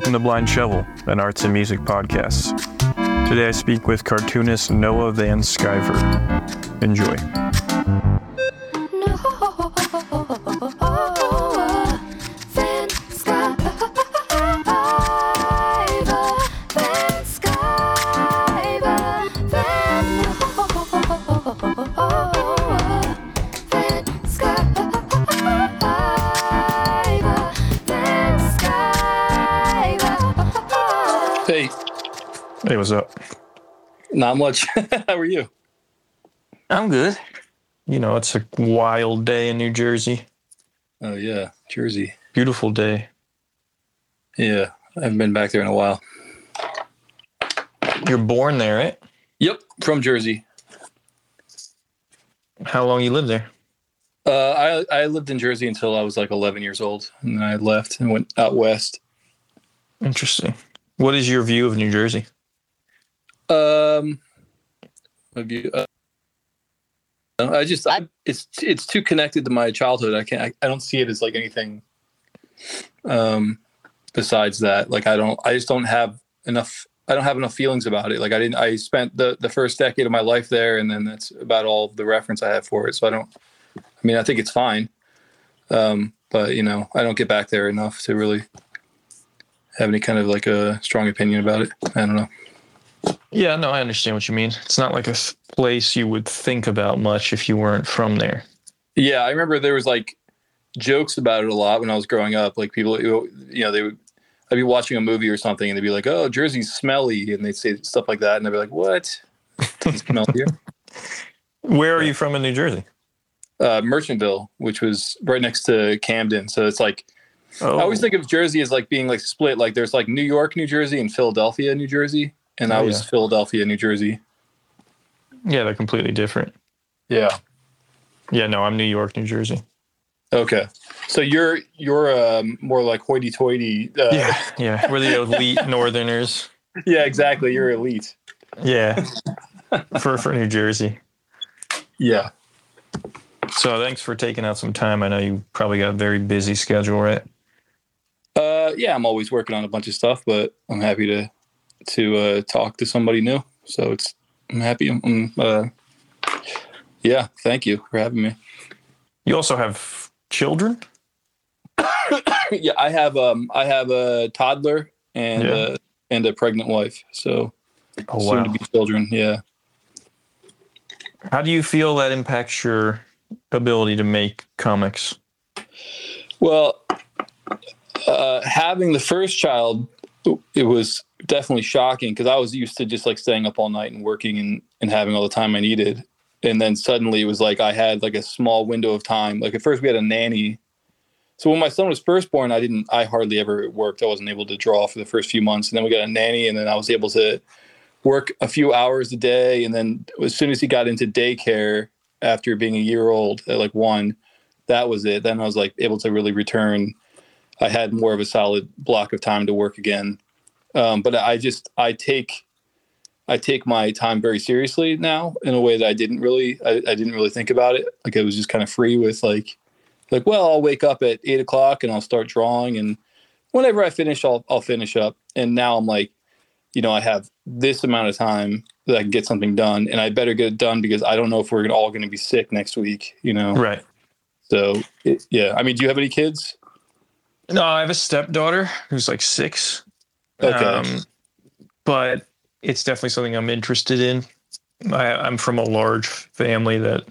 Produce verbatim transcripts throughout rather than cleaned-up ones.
Welcome to Blind Shovel, an arts and music podcast. Today I speak with cartoonist Noah Van Sciver. Enjoy. Hey. Hey, what's up? Not much. How are you? I'm good. You know, it's a wild day in New Jersey. Oh, yeah. Jersey. Beautiful day. Yeah. I haven't been back there in a while. You're born there, right? Yep. From Jersey. How long you lived there? Uh, I, I lived in Jersey until I was like eleven years old. And then I left and went out west. Interesting. What is your view of New Jersey? Um, my view, uh, I just, I, it's, it's too connected to my childhood. I can't, I, I don't see it as like anything, um, besides that. Like, I don't, I just don't have enough, I don't have enough feelings about it. Like I didn't, I spent the, the first decade of my life there, and then that's about all the reference I have for it. So I don't, I mean, I think it's fine. Um, but you know, I don't get back there enough to really have any kind of like a strong opinion about it. I don't know. Yeah, no, I understand what you mean. It's not like a place you would think about much if you weren't from there. Yeah, I remember there was like jokes about it a lot when I was growing up. Like people, you know, they would, I'd be watching a movie or something and they'd be like, "Oh, Jersey's smelly," and they'd say stuff like that, and I'd be like, "What? It doesn't smell here." Where are you from in New Jersey? Uh, Merchantville, which was right next to Camden. So it's like, Oh. I always think of Jersey as like being like split. Like there's like New York, New Jersey, and Philadelphia, New Jersey. And oh, I was yeah. Philadelphia, New Jersey. Yeah, they're completely different. Yeah. Yeah, no, I'm New York, New Jersey. Okay. So you're you're um, more like hoity-toity. Uh, Yeah, yeah. We're the elite Northerners. Yeah, exactly. You're elite. Yeah, for for New Jersey. Yeah. So thanks for taking out some time. I know you probably got a very busy schedule, right? Uh, yeah, I'm always working on a bunch of stuff, but I'm happy to to uh, talk to somebody new. So it's I'm happy. I'm, uh, yeah, thank you for having me. You also have children? Yeah, I have um I have a toddler and Yeah. uh, and a pregnant wife. So Oh, soon wow. to be children. Yeah. How do you feel that impacts your ability to make comics? Well, uh, having the first child, it was definitely shocking because I was used to just like staying up all night and working and, and having all the time I needed. And then suddenly it was like I had like a small window of time. Like at first we had a nanny. So when my son was first born, I didn't, I hardly ever worked. I wasn't able to draw for the first few months. And then we got a nanny, and then I was able to work a few hours a day. And then as soon as he got into daycare after being a year old at like one, that was it. Then I was like able to really return. I had more of a solid block of time to work again. Um, but I just, I take, I take my time very seriously now in a way that I didn't really, I, I didn't really think about it. Like it was just kind of free with like, like, well, I'll wake up at eight o'clock and I'll start drawing. And whenever I finish, I'll, I'll finish up. And now I'm like, you know, I have this amount of time that I can get something done, and I better get it done because I don't know if we're all going to be sick next week, you know? Right. So it, yeah. I mean, do you have any kids? No, I have a stepdaughter who's like six. Okay. Um, but it's definitely something I'm interested in. I, I'm from a large family that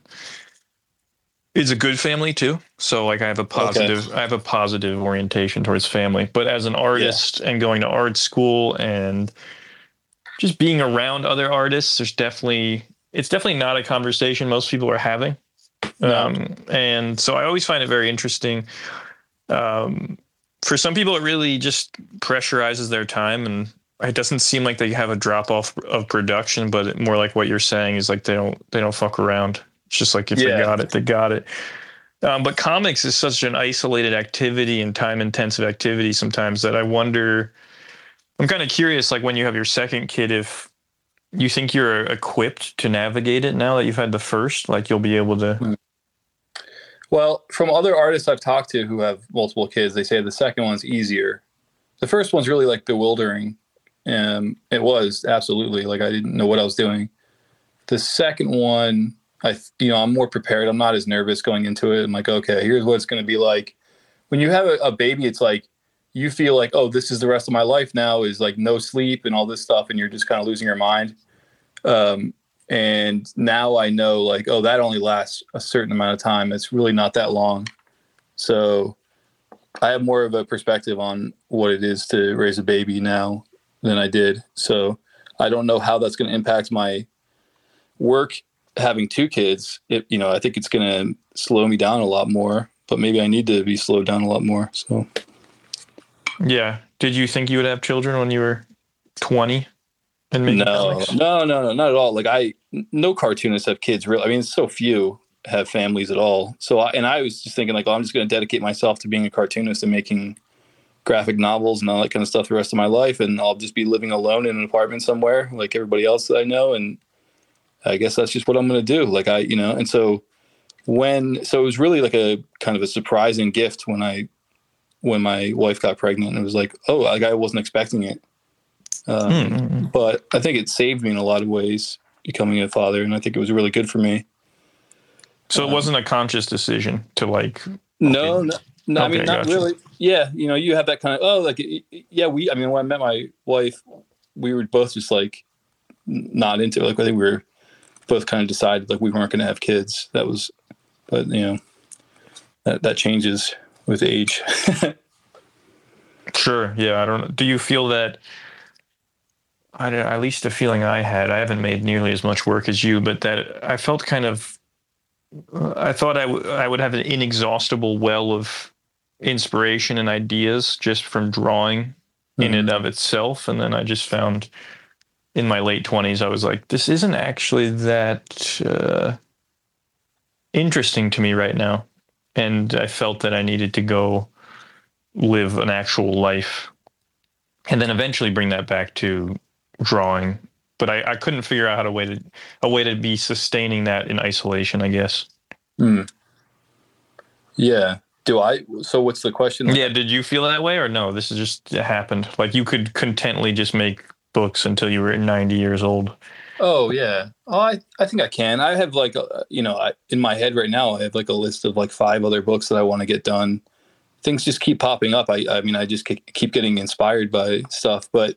is a good family too. So like I have a positive, okay. I have a positive orientation towards family, but as an artist yeah. and going to art school and just being around other artists, there's definitely, it's definitely not a conversation most people are having. No. Um, and so I always find it very interesting. Um, for some people, it really just pressurizes their time, and it doesn't seem like they have a drop off of production, but more like what you're saying is like, they don't, they don't fuck around. It's just like, if yeah. they got it, they got it. Um, but comics is such an isolated activity and time intensive activity sometimes that I wonder, I'm kind of curious, like when you have your second kid, if you think you're equipped to navigate it now that you've had the first, like you'll be able to. Well, from other artists I've talked to who have multiple kids, they say the second one's easier. the first one's really like bewildering. Um, it was absolutely like, I didn't know what I was doing. The second one, I, you know, I'm more prepared. I'm not as nervous going into it. I'm like, okay, here's what it's going to be like. When you have a, a baby, it's like, you feel like, oh, this is the rest of my life now, is like no sleep and all this stuff. And you're just kind of losing your mind. Um, and now I know like, oh, that only lasts a certain amount of time. It's really not that long. So I have more of a perspective on what it is to raise a baby now than I did. So I don't know how that's going to impact my work having two kids. It, you know, I think it's going to slow me down a lot more, but maybe I need to be slowed down a lot more. So, yeah. Did you think you would have children when you were twenty? And no, comics? no, no, no, not at all. Like I, no cartoonists have kids really. I mean, so few have families at all. So, I, and I was just thinking like, oh, I'm just going to dedicate myself to being a cartoonist and making graphic novels and all that kind of stuff the rest of my life. And I'll just be living alone in an apartment somewhere like everybody else that I know. And I guess that's just what I'm going to do. Like I, you know, and so when, so it was really like a kind of a surprising gift when I, when my wife got pregnant. It was like, oh, like I wasn't expecting it. Um, mm-hmm. But I think it saved me in a lot of ways becoming a father. And I think it was really good for me. So it wasn't a conscious decision to like. Okay. No, no, no okay, I mean, not gotcha. really. Yeah. You know, you have that kind of, oh, like, yeah, we, I mean, when I met my wife, we were both just like not into it. Like, I think we were both kind of decided like we weren't going to have kids. That was, but you know, that, that changes with age. Sure. Yeah. I don't know. Do you feel that, I don't, at least the feeling I had, I haven't made nearly as much work as you, but that I felt kind of, I thought I, w- I would have an inexhaustible well of inspiration and ideas just from drawing mm-hmm. in and of itself. And then I just found in my late twenties, I was like, this isn't actually that uh, interesting to me right now. And I felt that I needed to go live an actual life and then eventually bring that back to drawing. But I, I couldn't figure out how to way to a way to be sustaining that in isolation, I guess. Mm. Yeah. Do I? So what's the question? Yeah. Did you feel that way or no? This is just it happened. Like you could contently just make books until you were ninety years old. Oh yeah. Oh, I, I think I can. I have like, a, you know, I, in my head right now, I have like a list of like five other books that I want to get done. Things just keep popping up. I, I mean, I just keep getting inspired by stuff, but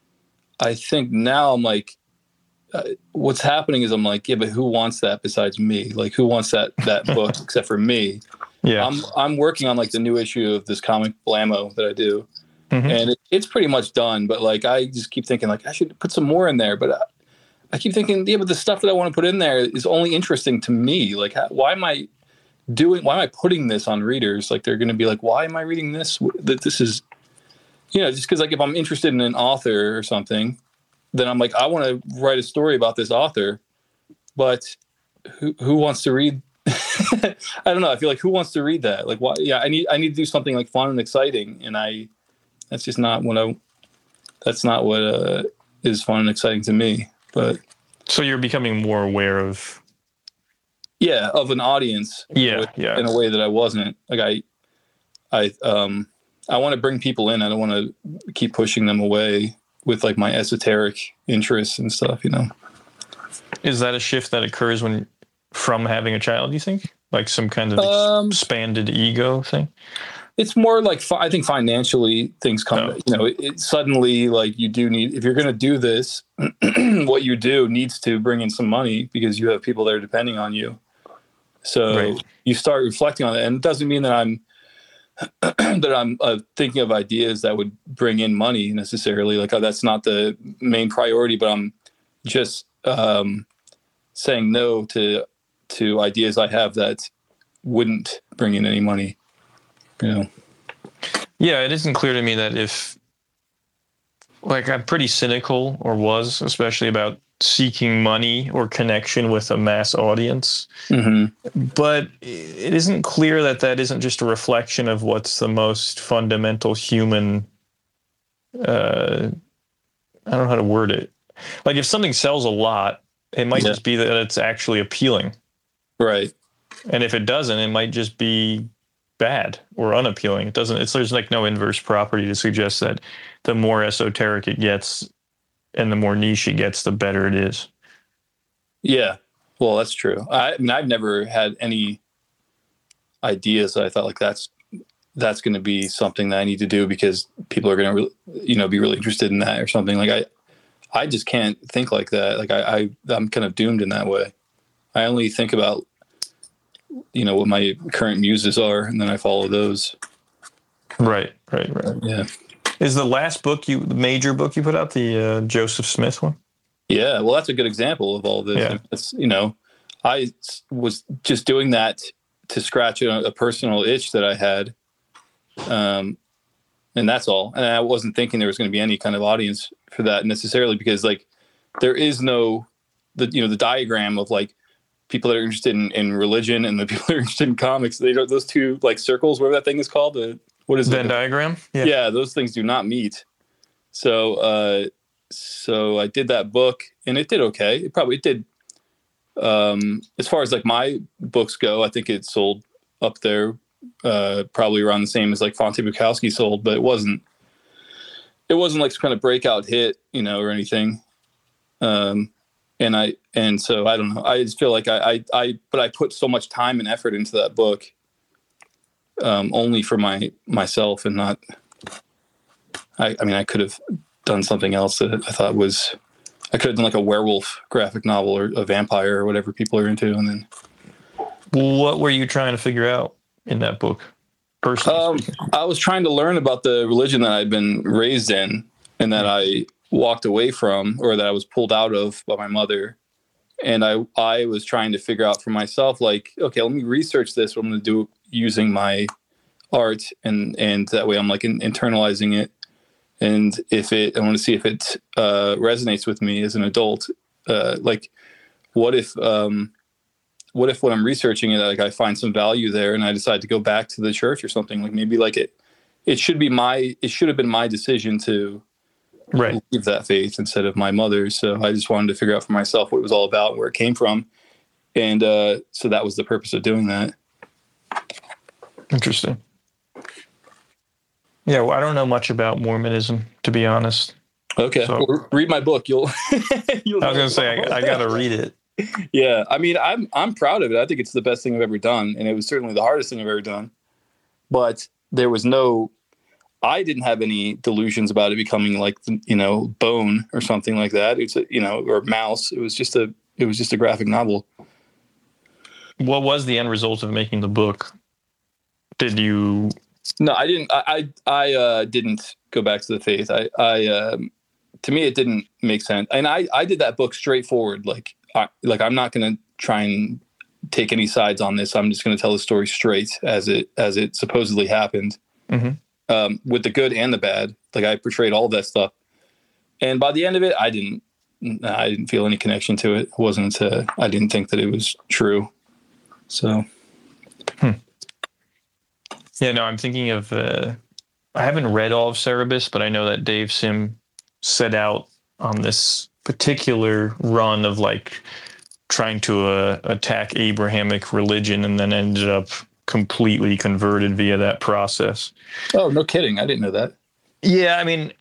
I think now I'm like, uh, what's happening is I'm like, yeah, but who wants that besides me? Like, who wants that that book except for me? Yeah, I'm I'm working on like the new issue of this comic Blammo that I do, mm-hmm. and it, it's pretty much done. But like, I just keep thinking like I should put some more in there. But I, I keep thinking, yeah, but the stuff that I want to put in there is only interesting to me. Like, how, why am I doing? Why am I putting this on readers? Like, they're going to be like, why am I reading this? That this is. You know, just because like if I'm interested in an author or something, then I'm like, I want to write a story about this author, but who who wants to read? I don't know. I feel like who wants to read that? Like, why? Yeah, I need I need to do something like fun and exciting, and I that's just not what I. That's not what uh, is fun and exciting to me. But so you're becoming more aware of. Yeah, of an audience. Yeah, with, yeah. In a way that I wasn't. Like I, I um. I want to bring people in. I don't want to keep pushing them away with like my esoteric interests and stuff, you know? Is that a shift that occurs when from having a child, you think? Like some kind of um, expanded ego thing? It's more like, I think financially things come, oh. you know, it, it suddenly like you do need, if you're going to do this, what you do needs to bring in some money because you have people that are depending on you. So right. You start reflecting on it. And it doesn't mean that I'm, that I'm uh, thinking of ideas that would bring in money necessarily. Like oh, that's not the main priority, but I'm just um, saying no to to ideas I have that wouldn't bring in any money. You know? Yeah, it isn't clear to me that if, like, I'm pretty cynical, or was, especially about seeking money or connection with a mass audience. Mm-hmm. But it isn't clear that that isn't just a reflection of what's the most fundamental human, uh, I don't know how to word it. Like if something sells a lot, it might yeah. just be that it's actually appealing. Right. And if it doesn't, it might just be bad or unappealing. It doesn't, it's, there's like no inverse property to suggest that the more esoteric it gets and the more niche it gets, the better it is. Yeah. Well, that's true. I, I mean, I've never had any ideas that I thought like that's, that's going to be something that I need to do because people are going to, re- you know, be really interested in that or something. Like I, I just can't think like that. Like I, I, I'm kind of doomed in that way. I only think about, you know, what my current muses are, and then I follow those. Right, right, right. Yeah. Is the last book you, the major book you put out, the uh, Joseph Smith one? Yeah. Well, that's a good example of all this. Yeah. It's, you know, I was just doing that to scratch a, a personal itch that I had. Um, and that's all. And I wasn't thinking there was going to be any kind of audience for that necessarily because like there is no, the, you know, the diagram of like people that are interested in, in religion and the people that are interested in comics, they don't, those two like circles, whatever that thing is called, the, what is Venn it? diagram? Yeah. yeah. Those things do not meet. So, uh, so I did that book and it did okay. It probably it did. Um, as far as like my books go, I think it sold up there, uh, probably around the same as like Fonte Bukowski sold, but it wasn't, it wasn't like some kind of breakout hit, you know, or anything. Um, and I, and so I don't know, I just feel like I, I, I, but I put so much time and effort into that book, um, only for my, myself and not, I, I mean, I could have done something else that I thought was, I could have done like a werewolf graphic novel or a vampire or whatever people are into. And then what were you trying to figure out in that book? Um, I was trying to learn about the religion that I'd been raised in and that I walked away from or that I was pulled out of by my mother. And I, I was trying to figure out for myself, like, okay, let me research this. What I'm going to do using my art. And, and that way I'm like in, internalizing it. And if it, I want to see if it uh, resonates with me as an adult. Uh, like, what if, um, what if when I'm researching it, like I find some value there, and I decide to go back to the church or something? Like maybe like it, it should be my, it should have been my decision to right. leave that faith instead of my mother's. So I just wanted to figure out for myself what it was all about, and where it came from, and uh, so that was the purpose of doing that. Interesting. Yeah, well, I don't know much about Mormonism, to be honest. Okay, so, well, read my book. You'll. you'll I was gonna say I, I got to read it. Yeah, I mean, I'm I'm proud of it. I think it's the best thing I've ever done, and it was certainly the hardest thing I've ever done. But there was no, I didn't have any delusions about it becoming like, you know, Bone or something like that. It's a, you know, or Mouse. It was just a it was just a graphic novel. What was the end result of making the book? Did you? No, I didn't. I I, I uh, didn't go back to the faith. I I um, to me it didn't make sense, and I I did that book straightforward. Like I, like I'm not going to try and take any sides on this. I'm just going to tell the story straight as it as it supposedly happened, mm-hmm. um, with the good and the bad. Like I portrayed all of that stuff, and by the end of it, I didn't I didn't feel any connection to it. It wasn't. Uh, I didn't think that it was true. So. Hmm. Yeah, no, I'm thinking of, uh, I haven't read all of Cerebus, but I know that Dave Sim set out on this particular run of like trying to uh, attack Abrahamic religion and then ended up completely converted via that process. Oh, no kidding. I didn't know that. Yeah, I mean,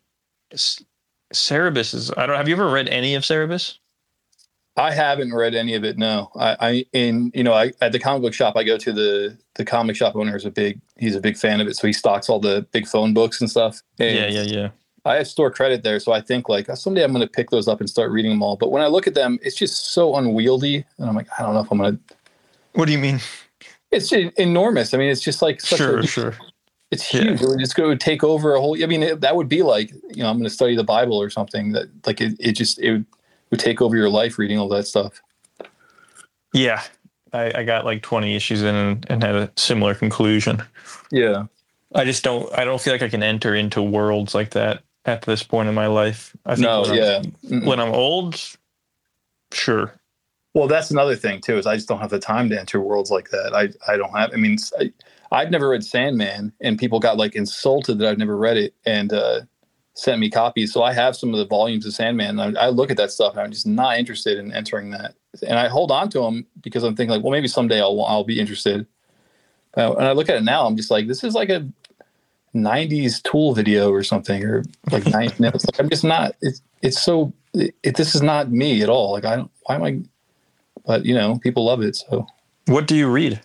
Cerebus is, I don't, have you ever read any of Cerebus? I haven't read any of it. No, I, I, in, you know, I, at the comic book shop, I go to the, the comic shop owner is a big, he's a big fan of it. So he stocks all the big phone books and stuff. And yeah. Yeah. Yeah. I have store credit there. So I think like someday I'm going to pick those up and start reading them all. But when I look at them, it's just so unwieldy. And I'm like, I don't know if I'm going to. What do you mean? It's enormous. I mean, it's just like, such sure, a, sure. It's huge. Yeah. It's going to take over a whole, I mean, it, that would be like, you know, I'm going to study the Bible or something that like, it, it just, it would, would take over your life reading all that stuff. Yeah, I, I got like twenty issues in and, and had a similar conclusion. Yeah. I just don't, I don't feel like I can enter into worlds like that at this point in my life. I think no, when yeah. I'm, when I'm old, sure. Well, that's another thing too, is I just don't have the time to enter worlds like that. I, I don't have, I mean, I, I've never read Sandman and people got like insulted that I've never read it and uh, sent me copies. So I have some of the volumes of Sandman. And I, I look at that stuff and I'm just not interested in entering that. And I hold on to them because I'm thinking like, well, maybe someday I'll I'll be interested. Uh, and I look at it now, I'm just like, this is like a nineties Tool video or something, or like nine minutes. Like, I'm just not. It's it's so. It, it, this is not me at all. Like I don't. Why am I? But you know, people love it. So. What do you read?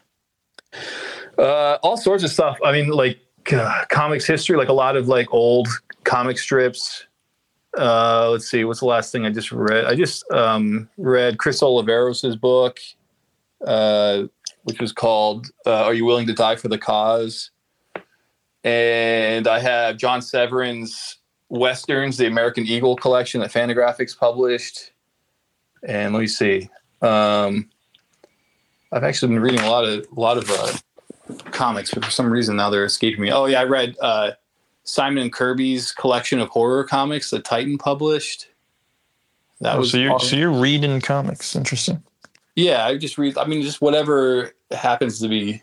Uh, all sorts of stuff. I mean, like uh, comics history, like a lot of like old comic strips. Uh, let's see, what's the last thing I just read? I just um, read Chris Oliveros's book, uh, which was called uh, "Are You Willing to Die for the Cause?" And I have John Severin's Westerns, the American Eagle collection that Fantagraphics published. And let me see. Um, I've actually been reading a lot of a lot of uh, comics, but for some reason now they're escaping me. Oh yeah, I read uh, Simon and Kirby's collection of horror comics that Titan published. That oh, was so you're awesome. so you're reading comics. Interesting. Yeah, I just read. I mean, just whatever happens to be.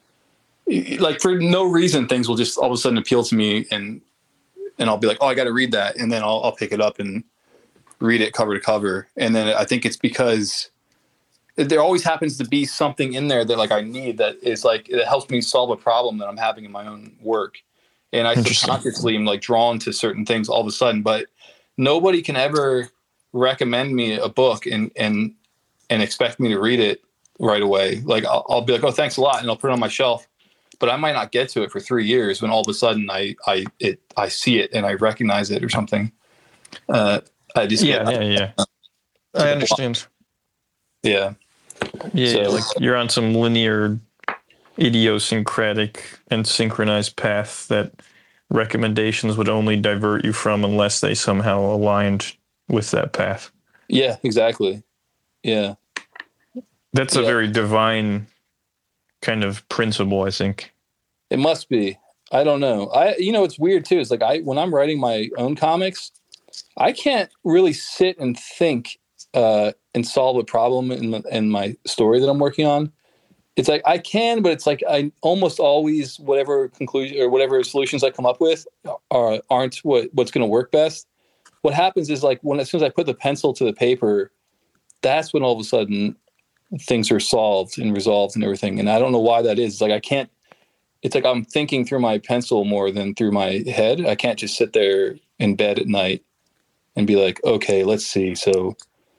Like for no reason, things will just all of a sudden appeal to me, and and I'll be like, oh, I got to read that, and then I'll I'll pick it up and read it cover to cover, and then I think it's because there always happens to be something in there that like I need that is like it helps me solve a problem that I'm having in my own work, and I subconsciously am like drawn to certain things all of a sudden. But nobody can ever recommend me a book and and and expect me to read it right away. Like I'll, I'll be like, oh, thanks a lot, and I'll put it on my shelf. But I might not get to it for three years when all of a sudden I I it I see it and I recognize it or something. Uh, I just yeah get, yeah yeah. I understand. Yeah, yeah, so, yeah, like you're on some linear, idiosyncratic and synchronized path that recommendations would only divert you from unless they somehow aligned with that path. Yeah, exactly. Yeah, that's yeah. a very divine kind of principle, I think. It must be. I don't know. I, you know, it's weird too. It's like I, when I'm writing my own comics, I can't really sit and think uh, and solve a problem in, the, in my story that I'm working on. It's like I can, but it's like I almost always whatever conclusion or whatever solutions I come up with are aren't what what's going to work best. What happens is like when as soon as I put the pencil to the paper, that's when all of a sudden things are solved and resolved and everything. And I don't know why that is. It's like I can't, it's like I'm thinking through my pencil more than through my head. I can't just sit there in bed at night and be like, okay, let's see. So,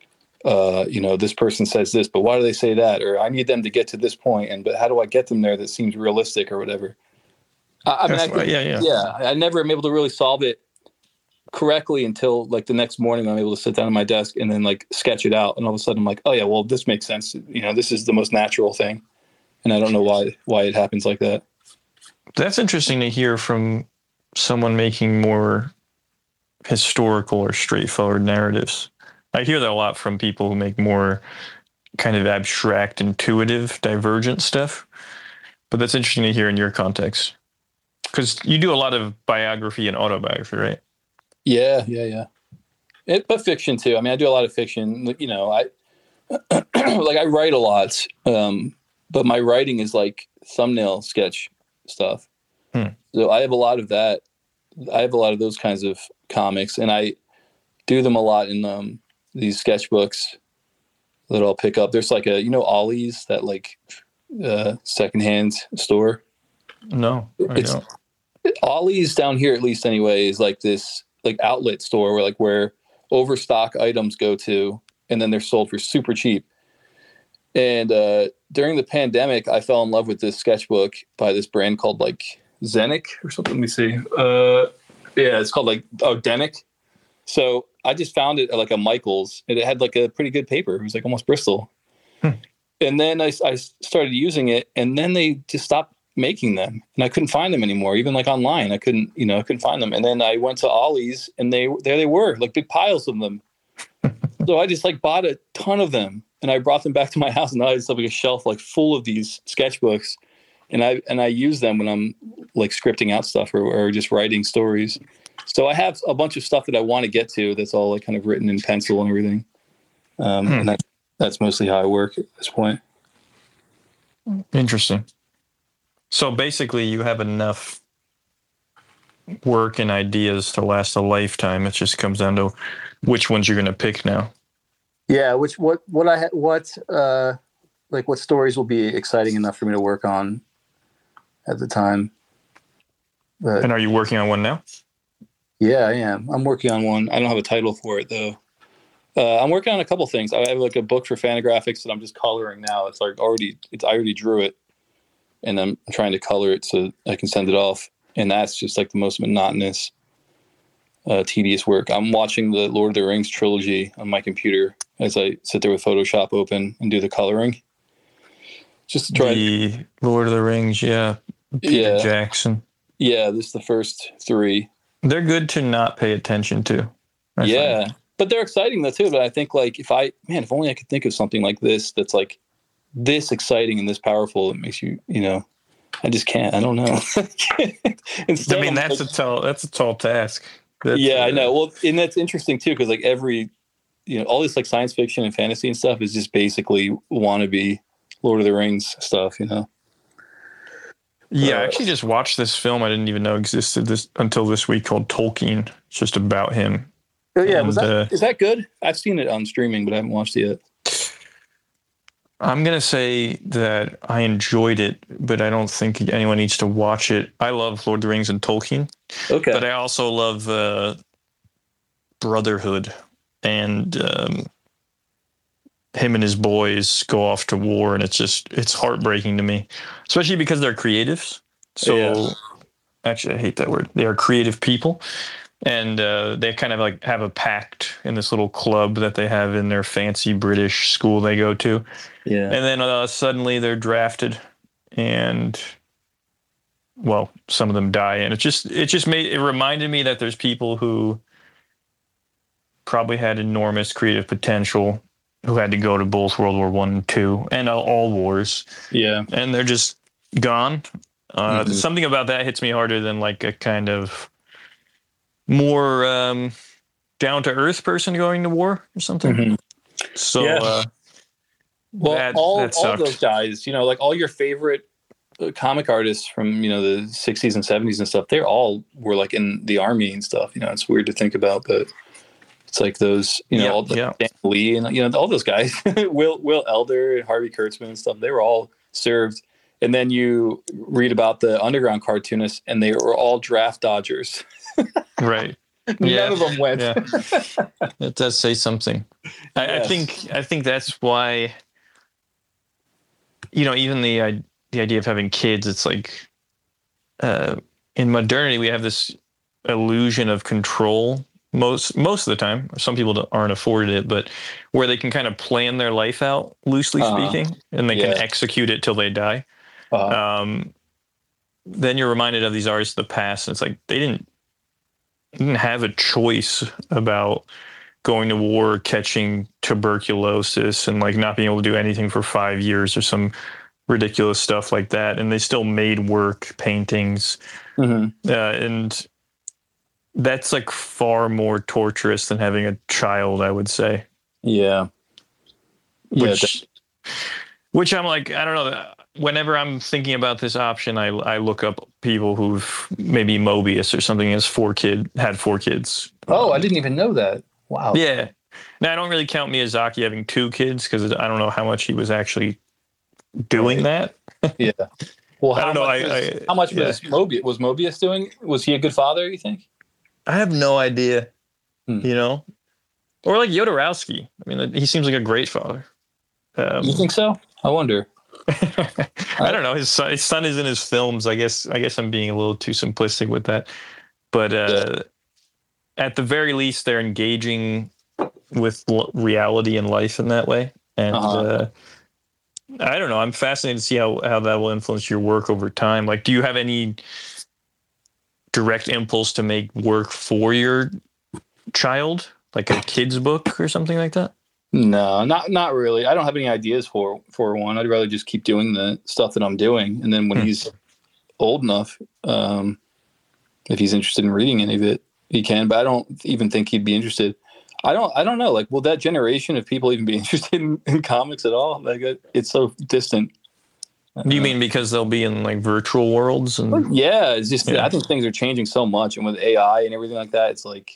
uh, you know, this person says this, but why do they say that? Or I need them to get to this point, and but how do I get them there that seems realistic or whatever? I, I mean, I think, yeah, yeah. yeah, I never am able to really solve it correctly until like the next morning I'm able to sit down at my desk and then like sketch it out, and all of a sudden I'm like, oh yeah, well this makes sense, you know, this is the most natural thing, and I don't know why why it happens like that. That's interesting to hear from someone making more historical or straightforward narratives. I hear that a lot from people who make more kind of abstract, intuitive, divergent stuff, but that's interesting to hear in your context because you do a lot of biography and autobiography, right? Yeah, yeah, yeah. It, but fiction too. I mean, I do a lot of fiction. You know, I like I write a lot, um, but my writing is like thumbnail sketch stuff. Hmm. So I have a lot of that. I have a lot of those kinds of comics, and I do them a lot in um, these sketchbooks that I'll pick up. There's like a, you know, Ollie's, that like uh, secondhand store. No, I it's don't. Ollie's down here, at least anyway, is like this like outlet store where like where overstock items go to, and then they're sold for super cheap. And uh, during the pandemic, I fell in love with this sketchbook by this brand called like Zenic or something. Let me see. Uh, yeah, it's called like oh Denic. So I just found it at like a Michael's, and it had like a pretty good paper. It was like almost Bristol. Hmm. And then I, I started using it, and then they just stopped making them, and I couldn't find them anymore. Even like online, I couldn't, you know, I couldn't find them. And then I went to Ollie's, and they there they were, like big piles of them. So I just like bought a ton of them, and I brought them back to my house, and now I just have like a shelf like full of these sketchbooks, and I and I use them when I'm like scripting out stuff or, or just writing stories. So I have a bunch of stuff that I want to get to that's all like kind of written in pencil and everything. Um, hmm. And that, that's mostly how I work at this point. Interesting. So basically you have enough work and ideas to last a lifetime. It just comes down to which ones you're going to pick now. Yeah. Which, what, what I, what, uh, like what stories will be exciting enough for me to work on. at the time. But, and are you working on one now? Yeah, I am. I'm working on one. I don't have a title for it though. Uh, I'm working on a couple things. I have like a book for Fantagraphics that I'm just coloring now. It's like already, it's I already drew it, and I'm trying to color it so I can send it off. And that's just like the most monotonous, uh, tedious work. I'm watching the Lord of the Rings trilogy on my computer as I sit there with Photoshop open and do the coloring. Just to try. The Lord of the Rings, yeah. Peter Yeah. Jackson. Yeah, this is the first three. They're good to not pay attention to. I yeah. find. But they're exciting though too. But I think like if I, man, if only I could think of something like this that's like this exciting and this powerful, it makes you, you know, I just can't. I don't know. Instead, I mean, that's like, a tall, that's a tall task. That's, yeah, uh, I know. Well, and that's interesting too, because like every, you know, all this like science fiction and fantasy and stuff is just basically wannabe Lord of the Rings stuff, you know. Yeah, uh, I actually just watched this film I didn't even know existed this until this week called Tolkien. It's just about him. Oh yeah, and, was that uh, is that good? I've seen it on streaming, but I haven't watched it yet. I'm gonna say that I enjoyed it, but I don't think anyone needs to watch it. I love Lord of the Rings and Tolkien. Okay, but I also love uh, Brotherhood, and um, him and his boys go off to war, and it's just it's heartbreaking to me, especially because they're creatives. So yeah. actually, I hate that word. They are creative people, and uh, they kind of like have a pact in this little club that they have in their fancy British school they go to. Yeah, and then uh, suddenly they're drafted, and well, some of them die, and it just it just made it reminded me that there's people who probably had enormous creative potential who had to go to both World War One and Two and all wars. Yeah, and they're just gone. Uh, mm-hmm. Something about that hits me harder than like a kind of more um, down to earth person going to war or something. Mm-hmm. So, yeah. uh, well, that, all that all those guys, you know, like all your favorite comic artists from, you know, the sixties and seventies and stuff, they all were like in the army and stuff. You know, it's weird to think about, but it's like those, you know, yeah, all the yeah. Dan Lee and, you know, all those guys, Will Will Elder and Harvey Kurtzman and stuff, they were all served. And then you read about the underground cartoonists, and they were all draft dodgers. Right. None yeah. of them went. Yeah. It does say something. I, Yes. I think I think that's why, you know, even the uh, the idea of having kids, it's like uh, in modernity we have this illusion of control most most of the time. Some people aren't afforded it, but where they can kind of plan their life out, loosely Uh-huh. speaking, and they Yeah. can execute it till they die. Uh, Um, then you're reminded of these artists of the past, and it's like they didn't didn't have a choice about going to war, catching tuberculosis, and like not being able to do anything for five years or some ridiculous stuff like that. And they still made work, paintings, mm-hmm. uh, and that's like far more torturous than having a child, I would say. Yeah. Which, yeah, which I'm like, I don't know. Whenever I'm thinking about this option, I I look up people who've maybe Mobius or something has four kid had four kids. Oh, I didn't even know that. Wow. Yeah. Now I don't really count Miyazaki having two kids because I don't know how much he was actually doing right. that. Yeah. Well, I how don't know. much I, was, I, how much yeah. was Mobius was Mobius doing? Was he a good father, you think? I have no idea. Hmm. You know, or like Jodorowsky. I mean, he seems like a great father. Um, you think so? I wonder. I don't know. His son, his son is in his films. I guess. I guess I'm being a little too simplistic with that. But uh, yeah. At the very least, they're engaging with l- reality and life in that way. And uh-huh. uh, I don't know. I'm fascinated to see how how that will influence your work over time. Like, do you have any direct impulse to make work for your child, like a kid's book or something like that? No, not not really. I don't have any ideas for for one. I'd rather just keep doing the stuff that I'm doing, and then when hmm. he's old enough, um, if he's interested in reading any of it, he can. But I don't even think he'd be interested. I don't. I don't know. Like, will that generation of people even be interested in, in comics at all? Like, it's so distant. You mean because they'll be in like virtual worlds? And yeah, it's just yeah. I think things are changing so much, and with A I and everything like that, it's like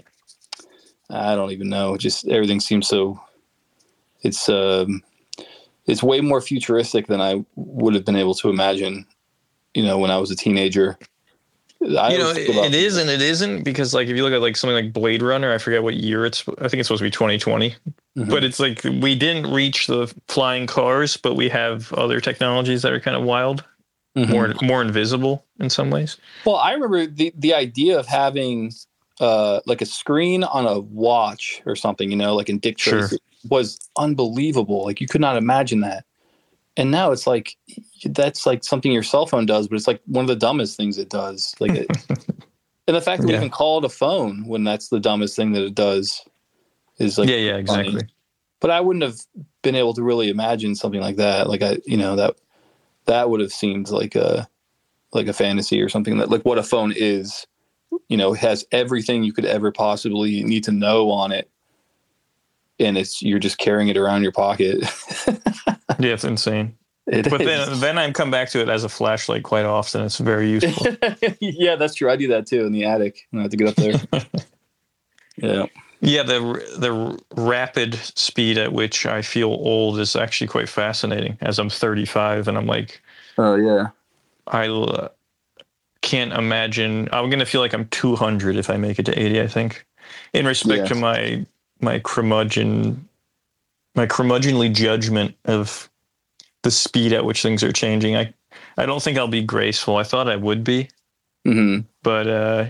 I don't even know. Just everything seems so. It's um, it's way more futuristic than I would have been able to imagine you know, when I was a teenager. I you know, it, it is and it isn't, because like if you look at like something like Blade Runner, I forget what year it's. I think it's supposed to be twenty twenty, mm-hmm. but it's like we didn't reach the flying cars, but we have other technologies that are kind of wild, mm-hmm. more more invisible in some ways. Well, I remember the the idea of having uh, like a screen on a watch or something, you know, like in Dick Tracy, sure. was unbelievable. Like you could not imagine that. And now it's like, that's like something your cell phone does, but it's like one of the dumbest things it does. Like, it, and the fact that yeah. we can call it a phone when that's the dumbest thing that it does is like, yeah, yeah, exactly. Funny. But I wouldn't have been able to really imagine something like that. Like I, you know, that, that would have seemed like a, like a fantasy or something, that like what a phone is, you know, it has everything you could ever possibly need to know on it. And it's, you're just carrying it around your pocket. Yeah, it's insane. It but is. then then I come back to it as a flashlight quite often. It's very useful. Yeah, that's true. I do that too in the attic. I have to get up there. Yeah. Yeah, the the rapid speed at which I feel old is actually quite fascinating, as I'm thirty-five and I'm like, oh yeah. I uh, can't imagine. I'm going to feel like I'm two hundred if I make it to eighty, I think. In respect yes. to my my curmudgeon my curmudgeonly judgment of the speed at which things are changing. I, I don't think I'll be graceful. I thought I would be, mm-hmm. but uh,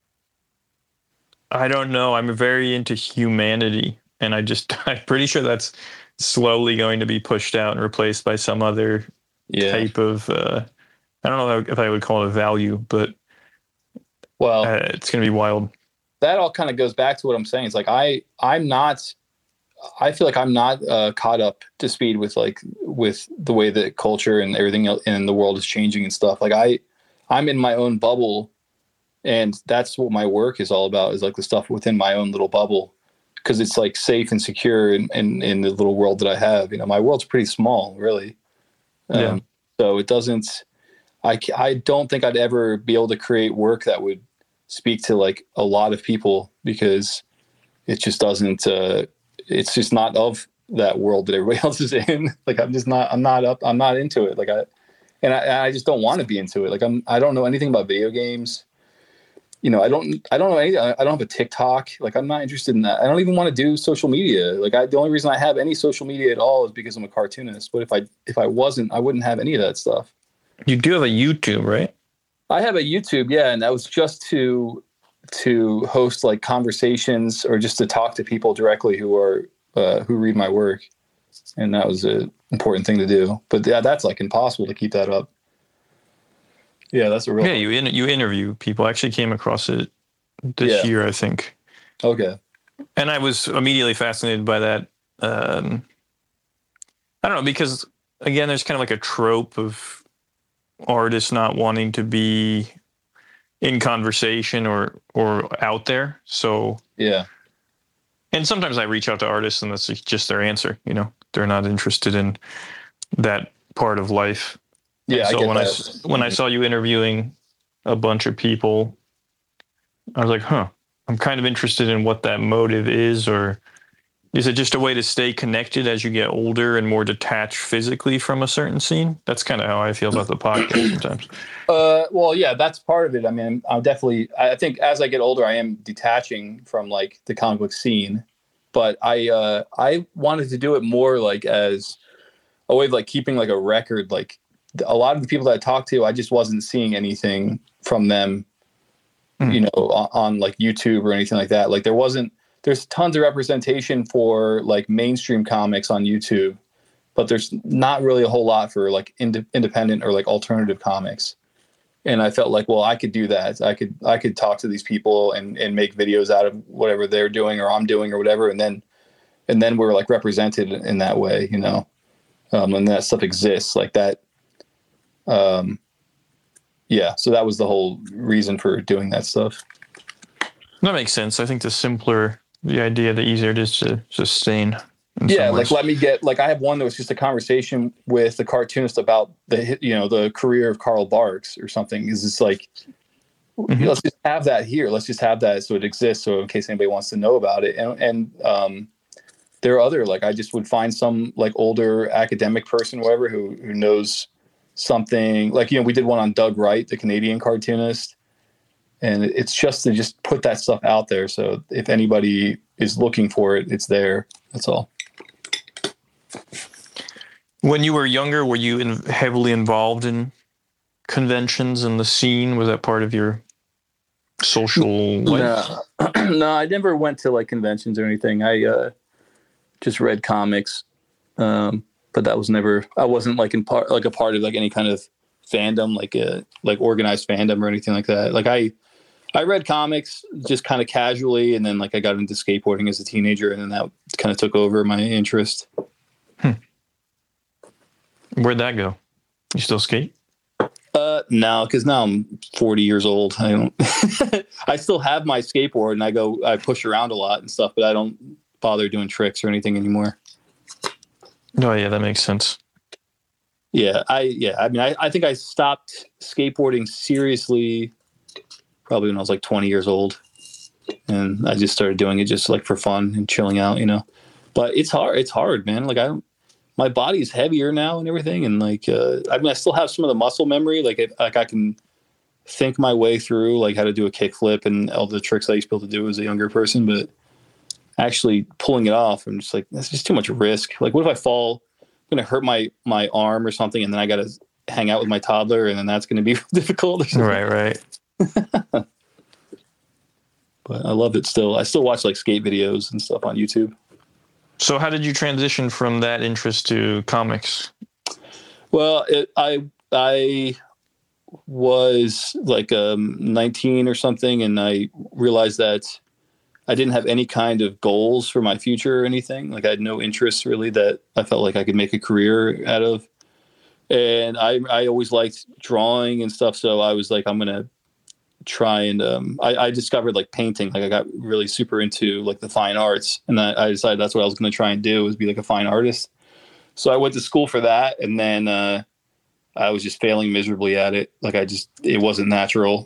I don't know. I'm very into humanity, and I just, I'm pretty sure that's slowly going to be pushed out and replaced by some other yeah. type of, uh, I don't know if I would call it a value, but well, uh, it's going to be wild. That all kind of goes back to what I'm saying. It's like, I, I'm not, I feel like I'm not uh, caught up to speed with like with the way that culture and everything in the world is changing and stuff. Like I, I'm in my own bubble, and that's what my work is all about. Is like the stuff within my own little bubble, because it's like safe and secure in, in, in the little world that I have. You know, my world's pretty small, really. Um, yeah. So it doesn't. I I don't think I'd ever be able to create work that would speak to like a lot of people, because it just doesn't. Uh, it's just not of that world that everybody else is in. Like, I'm just not, I'm not up, I'm not into it. Like I, and I, I just don't want to be into it. Like I'm, I don't know anything about video games. You know, I don't, I don't know anything. I don't have a TikTok. Like, I'm not interested in that. I don't even want to do social media. Like I, the only reason I have any social media at all is because I'm a cartoonist. But if I, if I wasn't, I wouldn't have any of that stuff. You do have a YouTube, right? I have a YouTube. Yeah. And that was just to, to host like conversations or just to talk to people directly who are uh, who read my work, and that was an important thing to do. But yeah, that's like impossible to keep that up. Yeah, that's a real. Yeah, you in, you interview people. I actually came across it this yeah. year, I think. Okay. And I was immediately fascinated by that. Um, I don't know, because again, there's kind of like a trope of artists not wanting to be in conversation or or out there. So yeah. And sometimes I reach out to artists and that's just their answer. You know, they're not interested in that part of life. Yeah. And so I when that. I when I saw you interviewing a bunch of people, I was like, huh, I'm kind of interested in what that motive is, or is it just a way to stay connected as you get older and more detached physically from a certain scene? That's kind of how I feel about the podcast sometimes. Uh, well, yeah, that's part of it. I mean, I'm definitely, I think as I get older, I am detaching from like the comic book scene, but I, uh, I wanted to do it more like as a way of like keeping like a record. Like a lot of the people that I talked to, I just wasn't seeing anything from them, mm. you know, on, on like YouTube or anything like that. Like there wasn't, there's tons of representation for like mainstream comics on YouTube, but there's not really a whole lot for like ind- independent or like alternative comics. And I felt like, well, I could do that. I could, I could talk to these people and, and make videos out of whatever they're doing or I'm doing or whatever. And then, and then we're like represented in that way, you know, um, and that stuff exists like that. Um, yeah. So that was the whole reason for doing that stuff. That makes sense. I think the simpler the idea, the easier it is to sustain. Yeah, like let me get like I have one that was just a conversation with the cartoonist about the you know the career of Carl Barks or something. Is it's like mm-hmm. let's just have that here. Let's just have that so it exists. So in case anybody wants to know about it, and and um, there are other like I just would find some like older academic person, whatever, who who knows something like, you know, we did one on Doug Wright, the Canadian cartoonist. And it's just to just put that stuff out there. So if anybody is looking for it, it's there. That's all. When you were younger, were you in, heavily involved in conventions and the scene? Was that part of your social life? No, no, I never went to like conventions or anything. I uh, just read comics, um, but that was never. I wasn't like in part like a part of like any kind of fandom, like a like organized fandom or anything like that. Like I, I read comics just kind of casually, and then like I got into skateboarding as a teenager, and then that kind of took over my interest. Hmm. Where'd that go? You still skate? Uh, no, because now I'm forty years old. I don't. I still have my skateboard, and I go, I push around a lot and stuff, but I don't bother doing tricks or anything anymore. Oh yeah, that makes sense. Yeah, I yeah, I mean, I, I think I stopped skateboarding seriously probably when I was like twenty years old, and I just started doing it just like for fun and chilling out, you know. But it's hard. It's hard, man. Like I don't. My body's heavier now and everything. And like, uh, I mean, I still have some of the muscle memory. Like, it, like I can think my way through like how to do a kickflip and all the tricks I used to be able to do as a younger person, but actually pulling it off, I'm just like, that's just too much risk. Like, what if I fall, I'm going to hurt my, my arm or something. And then I got to hang out with my toddler and then that's going to be difficult. Right. Right. But I love it still. I still watch like skate videos and stuff on YouTube. So how did you transition from that interest to comics? Well, it, I I was like um, nineteen or something, and I realized that I didn't have any kind of goals for my future or anything. Like I had no interests really that I felt like I could make a career out of. And I I always liked drawing and stuff, so I was like, I'm gonna try and um, I, I discovered like painting. Like I got really super into like the fine arts, and I, I decided that's what I was going to try and do, was be like a fine artist. So I went to school for that, and then uh, I was just failing miserably at it. Like I just, it wasn't natural.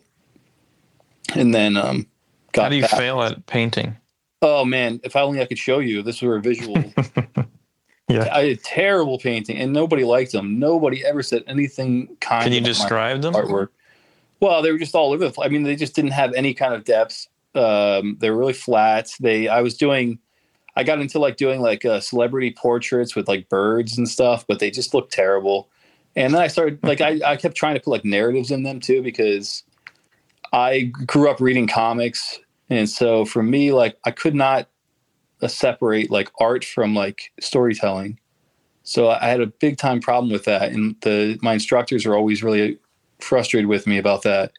And then um, got how do you back. fail at painting? Oh man, if only I could show you. This were a visual. Yeah, I did terrible painting, and nobody liked them. Nobody ever said anything kind. Can you of describe them? Artwork. Well, they were just all over the place. I mean, they just didn't have any kind of depth. Um, they were really flat. They, I was doing, I got into like doing like uh, celebrity portraits with like birds and stuff, but they just looked terrible. And then I started like, I, I kept trying to put like narratives in them too, because I grew up reading comics. And so for me, like I could not uh, separate like art from like storytelling. So I had a big time problem with that. And the, my instructors are always really frustrated with me about that.